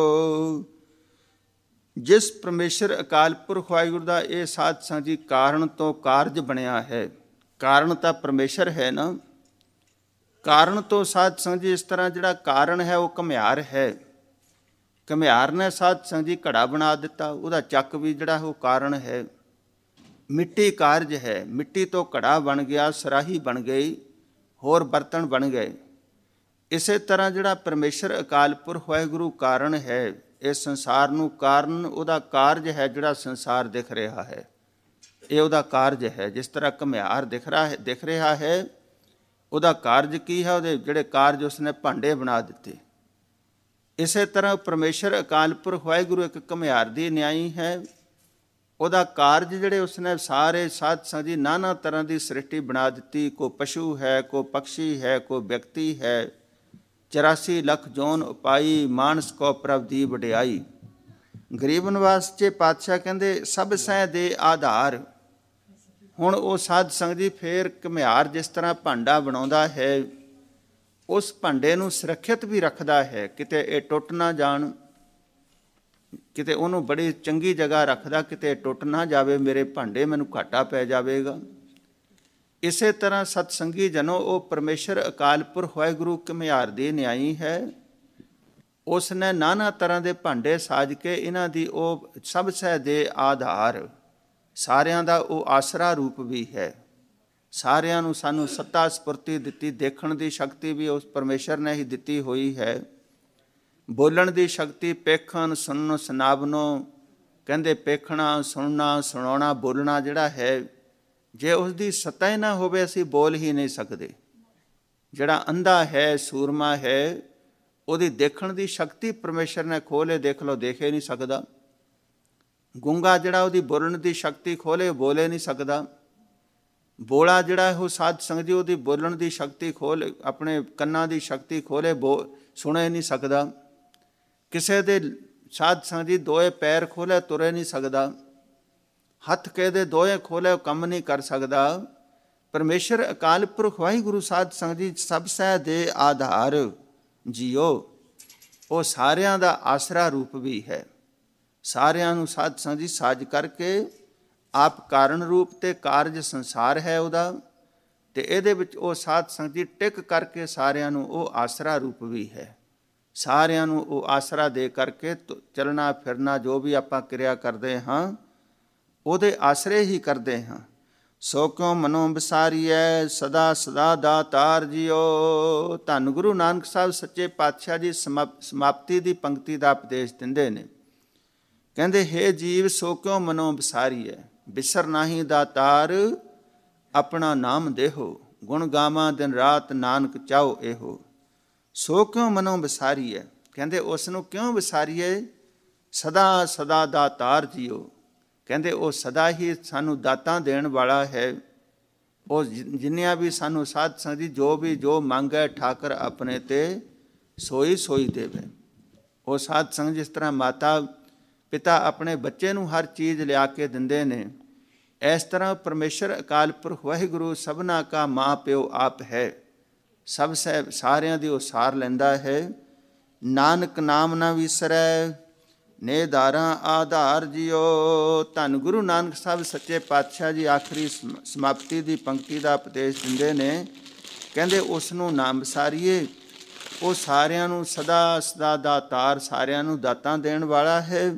ਜਿਸ ਪਰਮੇਸ਼ਰ ਅਕਾਲ ਪੁਰਖ ਵਾਹਿਗੁਰੂ ਦਾ ਇਹ ਸਾਧ ਸੰਗਤ ਜੀ ਕਾਰਨ ਤੋਂ ਕਾਰਜ ਬਣਿਆ ਹੈ। ਕਾਰਨ ਤਾਂ ਪਰਮੇਸ਼ਰ ਹੈ ਨਾ, ਕਾਰਨ ਤੋਂ ਸਾਧ ਸੰਗਤ ਜੀ ਇਸ ਤਰ੍ਹਾਂ ਜਿਹੜਾ ਕਾਰਨ ਹੈ ਉਹ ਘੁਮਿਆਰ ਹੈ। ਘੁਮਿਆਰ ਨੇ ਸਾਧ ਸੰਗਤ ਜੀ ਘੜਾ ਬਣਾ ਦਿੱਤਾ, ਉਹਦਾ ਚੱਕ ਵੀ ਜਿਹੜਾ ਉਹ ਕਾਰਨ ਹੈ। ਮਿੱਟੀ ਕਾਰਜ ਹੈ, ਮਿੱਟੀ ਤੋਂ ਘੜਾ ਬਣ ਗਿਆ, ਸਰਾਹੀ ਬਣ ਗਈ, ਹੋਰ ਬਰਤਨ ਬਣ ਗਏ। ਇਸੇ ਤਰ੍ਹਾਂ ਜਿਹੜਾ ਪਰਮੇਸ਼ਰ ਅਕਾਲ ਪੁਰਖ ਵਾਹਿਗੁਰੂ ਕਾਰਨ ਹੈ, ਇਸ ਸੰਸਾਰ ਨੂੰ ਕਾਰਨ ਉਹਦਾ ਕਾਰਜ ਹੈ, ਜਿਹੜਾ ਸੰਸਾਰ ਦਿਖ ਰਿਹਾ ਹੈ ਇਹ ਉਹਦਾ ਕਾਰਜ ਹੈ। ਜਿਸ ਤਰ੍ਹਾਂ ਘੁਮਿਆਰ ਦਿਖ ਰਿਹਾ ਹੈ, ਉਹਦਾ ਕਾਰਜ ਕੀ ਹੈ? ਉਹਦੇ ਜਿਹੜੇ ਕਾਰਜ ਉਸਨੇ ਭਾਂਡੇ ਬਣਾ ਦਿੱਤੇ। ਇਸੇ ਤਰ੍ਹਾਂ ਪਰਮੇਸ਼ਰ ਅਕਾਲ ਪੁਰਖ ਵਾਹਿਗੁਰੂ ਇੱਕ ਘੁਮਿਆਰ ਦੀ ਨਿਆਈ ਹੈ। ਉਹਦਾ ਕਾਰਜ ਜਿਹੜੇ ਉਸਨੇ ਸਾਰੇ ਸਾਧ ਸੰਗਤ ਜੀ ਨਾਨਾ ਤਰ੍ਹਾਂ ਦੀ ਸ੍ਰਿਸ਼ਟੀ ਬਣਾ ਦਿੱਤੀ। ਕੋਈ ਪਸ਼ੂ ਹੈ, ਕੋਈ ਪਕਸ਼ੀ ਹੈ, ਕੋਈ ਵਿਅਕਤੀ ਹੈ। 84 ਲੱਖ ਜੋਨ ਉਪਾਈ, ਮਾਨਸ ਕੋ ਪ੍ਰਭ ਦੀ ਵਡਿਆਈ। ਗਰੀਬ ਨਿਵਾਸ 'ਚ ਪਾਤਸ਼ਾਹ ਕਹਿੰਦੇ ਸਭ ਸਹਿ ਦੇ ਆਧਾਰ। ਹੁਣ ਉਹ ਸਾਧ ਸੰਗਤ ਜੀ ਫੇਰ ਘੁਮਿਆਰ ਜਿਸ ਤਰ੍ਹਾਂ ਭਾਂਡਾ ਬਣਾਉਂਦਾ ਹੈ, ਉਸ ਭਾਂਡੇ ਨੂੰ ਸੁਰੱਖਿਅਤ ਵੀ ਰੱਖਦਾ ਹੈ, ਕਿਤੇ ਇਹ ਟੁੱਟ ਨਾ ਜਾਣ, ਕਿਤੇ ਉਹਨੂੰ ਬੜੀ ਚੰਗੀ ਜਗ੍ਹਾ ਰੱਖਦਾ, ਕਿਤੇ ਟੁੱਟ ਨਾ ਜਾਵੇ ਮੇਰੇ ਭਾਂਡੇ, ਮੈਨੂੰ ਘਾਟਾ ਪੈ ਜਾਵੇਗਾ। ਇਸੇ ਤਰ੍ਹਾਂ ਸਤਸੰਗੀ ਜਨੋ, ਉਹ ਪਰਮੇਸ਼ਰ ਅਕਾਲ ਪੁਰਖ ਵਾਹਿਗੁਰੂ ਘੁਮਿਆਰ ਦੀ ਨਿਆਈ ਹੈ। ਉਸ ਨੇ ਨਾਨਾ ਤਰ੍ਹਾਂ ਦੇ ਭਾਂਡੇ ਸਾਜ ਕੇ ਇਹਨਾਂ ਦੀ ਉਹ ਸਭ ਸਹਿ ਦੇ ਆਧਾਰ, ਸਾਰਿਆਂ ਦਾ ਉਹ ਆਸਰਾ ਰੂਪ ਵੀ ਹੈ। ਸਾਰਿਆਂ ਨੂੰ ਸਾਨੂੰ ਸੱਤਾ ਸਪੁਰਤੀ ਦਿੱਤੀ, ਦੇਖਣ ਦੀ ਸ਼ਕਤੀ ਵੀ ਉਸ ਪਰਮੇਸ਼ਰ ਨੇ ਹੀ ਦਿੱਤੀ ਹੋਈ ਹੈ। ਬੋਲਣ ਦੀ ਸ਼ਕਤੀ, ਪੇਖਣ ਸੁਣਨ ਸੁਨਾਵਨੋ, ਕਹਿੰਦੇ ਪੇਖਣਾ ਸੁਣਨਾ ਸੁਣਾਉਣਾ ਬੋਲਣਾ ਜਿਹੜਾ ਹੈ, ਜੇ ਉਸ ਦੀ ਸੱਤਾ ਹੀ ਨਾ ਹੋਵੇ ਅਸੀਂ ਬੋਲ ਹੀ ਨਹੀਂ ਸਕਦੇ। ਜਿਹੜਾ ਅੰਧਾ ਹੈ, ਸੂਰਮਾ ਹੈ, ਉਹਦੀ ਦੇਖਣ ਦੀ ਸ਼ਕਤੀ ਪਰਮੇਸ਼ਰ ਨੇ ਖੋਲੇ, ਦੇਖ ਲਓ ਦੇਖ ਹੀ ਨਹੀਂ ਸਕਦਾ। ਗੂੰਗਾ ਜਿਹੜਾ ਉਹਦੀ ਬੋਲਣ ਦੀ ਸ਼ਕਤੀ ਖੋਲੇ, ਬੋਲੇ ਨਹੀਂ ਸਕਦਾ। ਬੋਲਾ ਜਿਹੜਾ ਉਹ ਸਾਧ ਸੰਗਤ ਜੀ ਉਹਦੀ ਬੋਲਣ ਦੀ ਸ਼ਕਤੀ ਖੋਲ, ਆਪਣੇ ਕੰਨਾਂ ਦੀ ਸ਼ਕਤੀ ਖੋਲੇ, ਸੁਣੇ ਨਹੀਂ ਸਕਦਾ। ਕਿਸੇ ਦੇ ਸਾਧ ਸੰਗਤ ਜੀ ਦੋਏ ਪੈਰ ਖੋਲੇ, ਤੁਰੇ ਨਹੀਂ ਸਕਦਾ। ਹੱਥ ਕਿਸੇ ਦੋਏ ਖੋਲੇ, ਉਹ ਕੰਮ ਨਹੀਂ ਕਰ ਸਕਦਾ। ਪਰਮੇਸ਼ਰ ਅਕਾਲ ਪੁਰਖ ਵਾਹਿਗੁਰੂ ਸਾਧ ਸੰਗਤ ਜੀ ਸਭ ਸਹਿ ਦੇ ਆਧਾਰ ਜੀਓ, ਉਹ ਸਾਰਿਆਂ ਦਾ ਆਸਰਾ ਰੂਪ ਵੀ ਹੈ। ਸਾਰਿਆਂ ਨੂੰ ਸਾਧ ਸੰਗਤ ਜੀ ਸਾਜ ਕਰਕੇ ਆਪ ਕਾਰਨ ਰੂਪ ਤੇ ਕਾਰਜ ਸੰਸਾਰ ਹੈ ਉਹਦਾ, ਤੇ ਇਹਦੇ ਵਿੱਚ ਉਹ ਸਾਧ ਸੰਗਤ ਜੀ ਟਿਕ ਕਰਕੇ ਸਾਰਿਆਂ ਨੂੰ ਉਹ ਆਸਰਾ ਰੂਪ ਵੀ ਹੈ। ਸਾਰਿਆਂ ਨੂੰ ਉਹ ਆਸਰਾ ਦੇ ਕਰਕੇ ਚੱਲਣਾ ਫਿਰਨਾ ਜੋ ਵੀ ਆਪਾਂ ਕਿਰਿਆ ਕਰਦੇ ਹਾਂ ਉਹਦੇ ਆਸਰੇ ਹੀ ਕਰਦੇ ਹਾਂ। ਸੋ ਕਿਉ ਮਨੋ ਵਿਸਾਰੀਐ ਸਦਾ ਸਦਾ ਦਾਤਾਰ ਜੀਓ। ਧੰਨ ਗੁਰੂ ਨਾਨਕ ਸਾਹਿਬ ਸੱਚੇ ਪਾਤਸ਼ਾਹ ਜੀ ਸਮਾਪਤੀ ਦੀ ਪੰਕਤੀ ਦਾ ਉਪਦੇਸ਼ ਦਿੰਦੇ ਨੇ। ਕਹਿੰਦੇ ਹੇ ਜੀਵ ਸੋ ਕਿਉ ਮਨੋ ਵਿਸਾਰੀਐ, ਬਿਸਰ ਨਾਹੀ ਦਾਤਾਰ ਆਪਣਾ ਨਾਮ ਦੇਹੋ, ਗੁਣ ਗਾਵਾਂ ਦਿਨ ਰਾਤ ਨਾਨਕ ਚਾਹੋ ਇਹੋ। ਸੋ ਕਿਉ ਮਨੋ ਵਿਸਾਰੀਐ, ਕਹਿੰਦੇ ਉਸ ਨੂੰ ਕਿਉਂ ਵਿਸਾਰੀਏ? ਸਦਾ ਸਦਾ ਦਾਤਾਰ ਜੀਓ, ਕਹਿੰਦੇ ਉਹ ਸਦਾ ਹੀ ਸਾਨੂੰ ਦਾਤਾਂ ਦੇਣ ਵਾਲਾ ਹੈ। ਉਹ ਜਿੰਨੀਆਂ ਵੀ ਸਾਨੂੰ ਸਾਧ ਸੰਗਤ ਜੀ ਜੋ ਮੰਗੈ ਠਾਕਰ ਆਪਣੇ ਤੇ ਸੋਈ ਸੋਈ ਦੇਵੇ। ਉਹ ਸਾਧ ਸੰਗਤ ਜਿਸ ਤਰ੍ਹਾਂ ਮਾਤਾ ਪਿਤਾ ਆਪਣੇ ਬੱਚੇ ਨੂੰ ਹਰ ਚੀਜ਼ ਲਿਆ ਕੇ ਦਿੰਦੇ ਨੇ, ਇਸ ਤਰ੍ਹਾਂ ਪਰਮੇਸ਼ਰ ਅਕਾਲ ਪੁਰਖ ਵਾਹਿਗੁਰੂ ਸਭਨਾ ਕਾ ਮਾਂ ਪਿਓ ਆਪ ਹੈ। ਸਭ ਸਾਰਿਆਂ ਦੀ ਉਹ ਸਾਰ ਲੈਂਦਾ ਹੈ। ਨਾਨਕ ਨਾਮ ਨਾ ਵਿਸਰੈ ਨੇ ਧਾਰਾਂ ਆਧਾਰ ਜੀਓ। ਧੰਨ ਗੁਰੂ ਨਾਨਕ ਸਾਹਿਬ ਸੱਚੇ ਪਾਤਸ਼ਾਹ ਜੀ ਆਖਰੀ ਸਮਾਪਤੀ ਦੀ ਪੰਕਤੀ ਦਾ ਉਪਦੇਸ਼ ਦਿੰਦੇ ਨੇ। ਕਹਿੰਦੇ ਉਸ ਨੂੰ ਨਾਮ ਵਿਸਾਰੀਏ, ਉਹ ਸਾਰਿਆਂ ਨੂੰ ਸਦਾ ਸਦਾ ਦਾਤਾਰ, ਸਾਰਿਆਂ ਨੂੰ ਦਾਤਾਂ ਦੇਣ ਵਾਲਾ ਹੈ।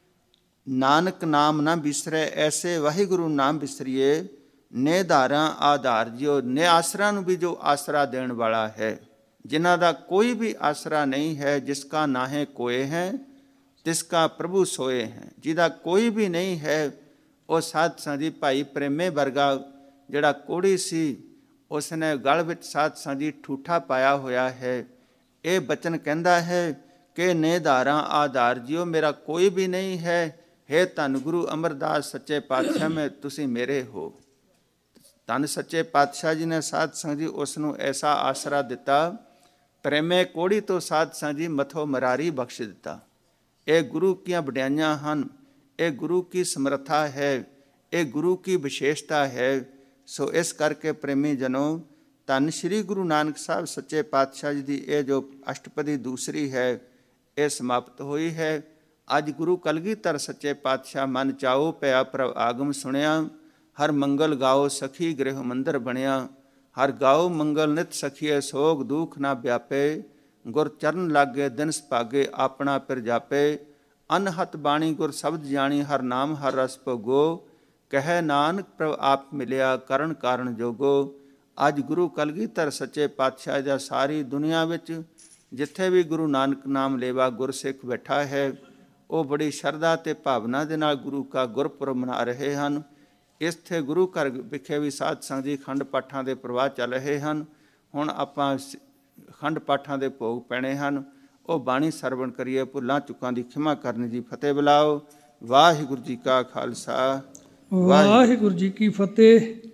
ਨਾਨਕ ਨਾਮ ਨਾ ਵਿਸਰੈ, ਐਸੇ ਵਾਹਿਗੁਰੂ ਨਾਮ ਵਿਸਰੀਏ। ਨੇ ਧਾਰਾਂ ਆਧਾਰ ਜੀਓ, ਨੇ ਆਸਰਾ ਨੂੰ ਵੀ ਜੋ ਆਸਰਾ ਦੇਣ ਵਾਲਾ ਹੈ, ਜਿਨ੍ਹਾਂ ਦਾ ਕੋਈ ਵੀ ਆਸਰਾ ਨਹੀਂ ਹੈ। ਜਿਸ ਕਾ ਨਾਹੇ ਕੋਏ ਹੈ ਤਿਸ ਕਾ ਪ੍ਰਭੂ ਸੋਏ ਹੈ। ਜਿਹਦਾ ਕੋਈ ਵੀ ਨਹੀਂ ਹੈ, ਉਹ ਸਾਧ ਸੰਗਤ ਜੀ ਭਾਈ ਪ੍ਰੇਮੇ ਵਰਗਾ ਜਿਹੜਾ ਕੋੜੀ ਸੀ, ਉਸਨੇ ਗਲ ਵਿੱਚ ਸਾਧ ਸੰਗਤ ਜੀ ਠੂਠਾ ਪਾਇਆ ਹੋਇਆ ਹੈ। ਇਹ ਬਚਨ ਕਹਿੰਦਾ ਹੈ ਕਿ ਨੇ ਧਾਰਾਂ ਆਧਾਰ ਜੀਓ, ਮੇਰਾ ਕੋਈ ਵੀ ਨਹੀਂ ਹੈ। ਹੇ ਧੰਨ ਗੁਰੂ ਅਮਰਦਾਸ ਸੱਚੇ ਪਾਤਸ਼ਾਹ ਮੈਂ ਤੁਸੀਂ ਮੇਰੇ ਹੋ। ਧੰਨ ਸੱਚੇ ਪਾਤਸ਼ਾਹ ਜੀ ਨੇ ਸਾਧ ਸੰਗਤ ਜੀ ਉਸ ਨੂੰ ਐਸਾ ਆਸਰਾ ਦਿੱਤਾ, ਪ੍ਰੇਮੇ ਕੋੜੀ ਤੋਂ ਸਾਧ ਸੰਗਤ ਜੀ ਮਥੋ ਮਰਾਰੀ ਬਖਸ਼ ਦਿੱਤਾ। ਇਹ ਗੁਰੂ ਕੀਆਂ ਵਡਿਆਈਆਂ ਹਨ, ਇਹ ਗੁਰੂ ਕੀ ਸਮਰੱਥਾ ਹੈ, ਇਹ ਗੁਰੂ ਕੀ ਵਿਸ਼ੇਸ਼ਤਾ ਹੈ। ਸੋ ਇਸ ਕਰਕੇ ਪ੍ਰੇਮੀ ਜਨੋ, ਧੰਨ ਸ਼੍ਰੀ ਗੁਰੂ ਨਾਨਕ ਸਾਹਿਬ ਸੱਚੇ ਪਾਤਸ਼ਾਹ ਜੀ ਦੀ ਇਹ ਜੋ ਅਸ਼ਟਪਦੀ ਦੂਸਰੀ ਹੈ, ਇਹ ਸਮਾਪਤ ਹੋਈ ਹੈ। ਅੱਜ ਗੁਰੂ ਕਲਗੀਧਰ ਸੱਚੇ ਪਾਤਸ਼ਾਹ ਮਨ ਚਾਓ ਪਿਆ ਪ੍ਰਭ ਆਗਮ ਸੁਣਿਆ। ਹਰ ਮੰਗਲ ਗਾਓ ਸਖੀ ਗ੍ਰਹਿ ਮੰਦਰ ਬਣਿਆ। ਹਰ ਗਾਓ ਮੰਗਲ ਨਿਤ ਸਖੀਏ, ਸੋਗ ਦੁਖ ਨਾ ਵਿਆਪੇ। ਗੁਰ ਚਰਨ ਲਾਗੇ ਦਿਨ ਸੁਭਾਗੇ, ਆਪਣਾ ਪਿਰ ਜਾਪੇ। ਅਨਹਤ ਬਾਣੀ ਗੁਰ ਸ਼ਬਦ ਜਾਣੀ, ਹਰ ਨਾਮ ਹਰ ਰਸ ਭੋਗੋ। ਕਹਿ ਨਾਨਕ ਪ੍ਰਭ ਆਪ ਮਿਲਿਆ, ਕਰਨ ਕਾਰਨ ਜੋਗੋ। ਅੱਜ ਗੁਰੂ ਕਲਗੀਧਰ ਸੱਚੇ ਪਾਤਸ਼ਾਹ ਦਾ ਸਾਰੀ ਦੁਨੀਆ ਵਿੱਚ ਜਿੱਥੇ ਵੀ ਗੁਰੂ ਨਾਨਕ ਨਾਮ ਲੇਵਾ ਗੁਰਸਿੱਖ ਬੈਠਾ ਹੈ, ਉਹ ਬੜੀ ਸ਼ਰਧਾ ਤੇ ਭਾਵਨਾ ਦੇ ਨਾਲ ਗੁਰੂ ਕਾ ਗੁਰਪੁਰਬ ਮਨਾ ਰਹੇ ਹਨ। ਇੱਥੇ ਗੁਰੂ ਘਰ ਵਿਖੇ ਵੀ ਸਾਧ ਸੰਗਤ ਜੀ ਅਖੰਡ ਪਾਠਾਂ ਦੇ ਪ੍ਰਵਾਹ ਚੱਲ ਰਹੇ ਹਨ। ਹੁਣ ਆਪਾਂ ਅਖੰਡ ਪਾਠਾਂ ਦੇ ਭੋਗ ਪੈਣੇ ਹਨ। ਉਹ ਬਾਣੀ ਸਰਵਣ ਕਰੀਏ। ਭੁੱਲਾਂ ਚੁੱਕਾਂ ਦੀ ਖਿਮਾ ਕਰਨ ਜੀ। ਫਤਿਹ ਬੁਲਾਓ। ਵਾਹਿਗੁਰੂ ਜੀ ਕਾ ਖਾਲਸਾ, ਵਾਹਿਗੁਰੂ ਜੀ ਕੀ ਫਤਿਹ।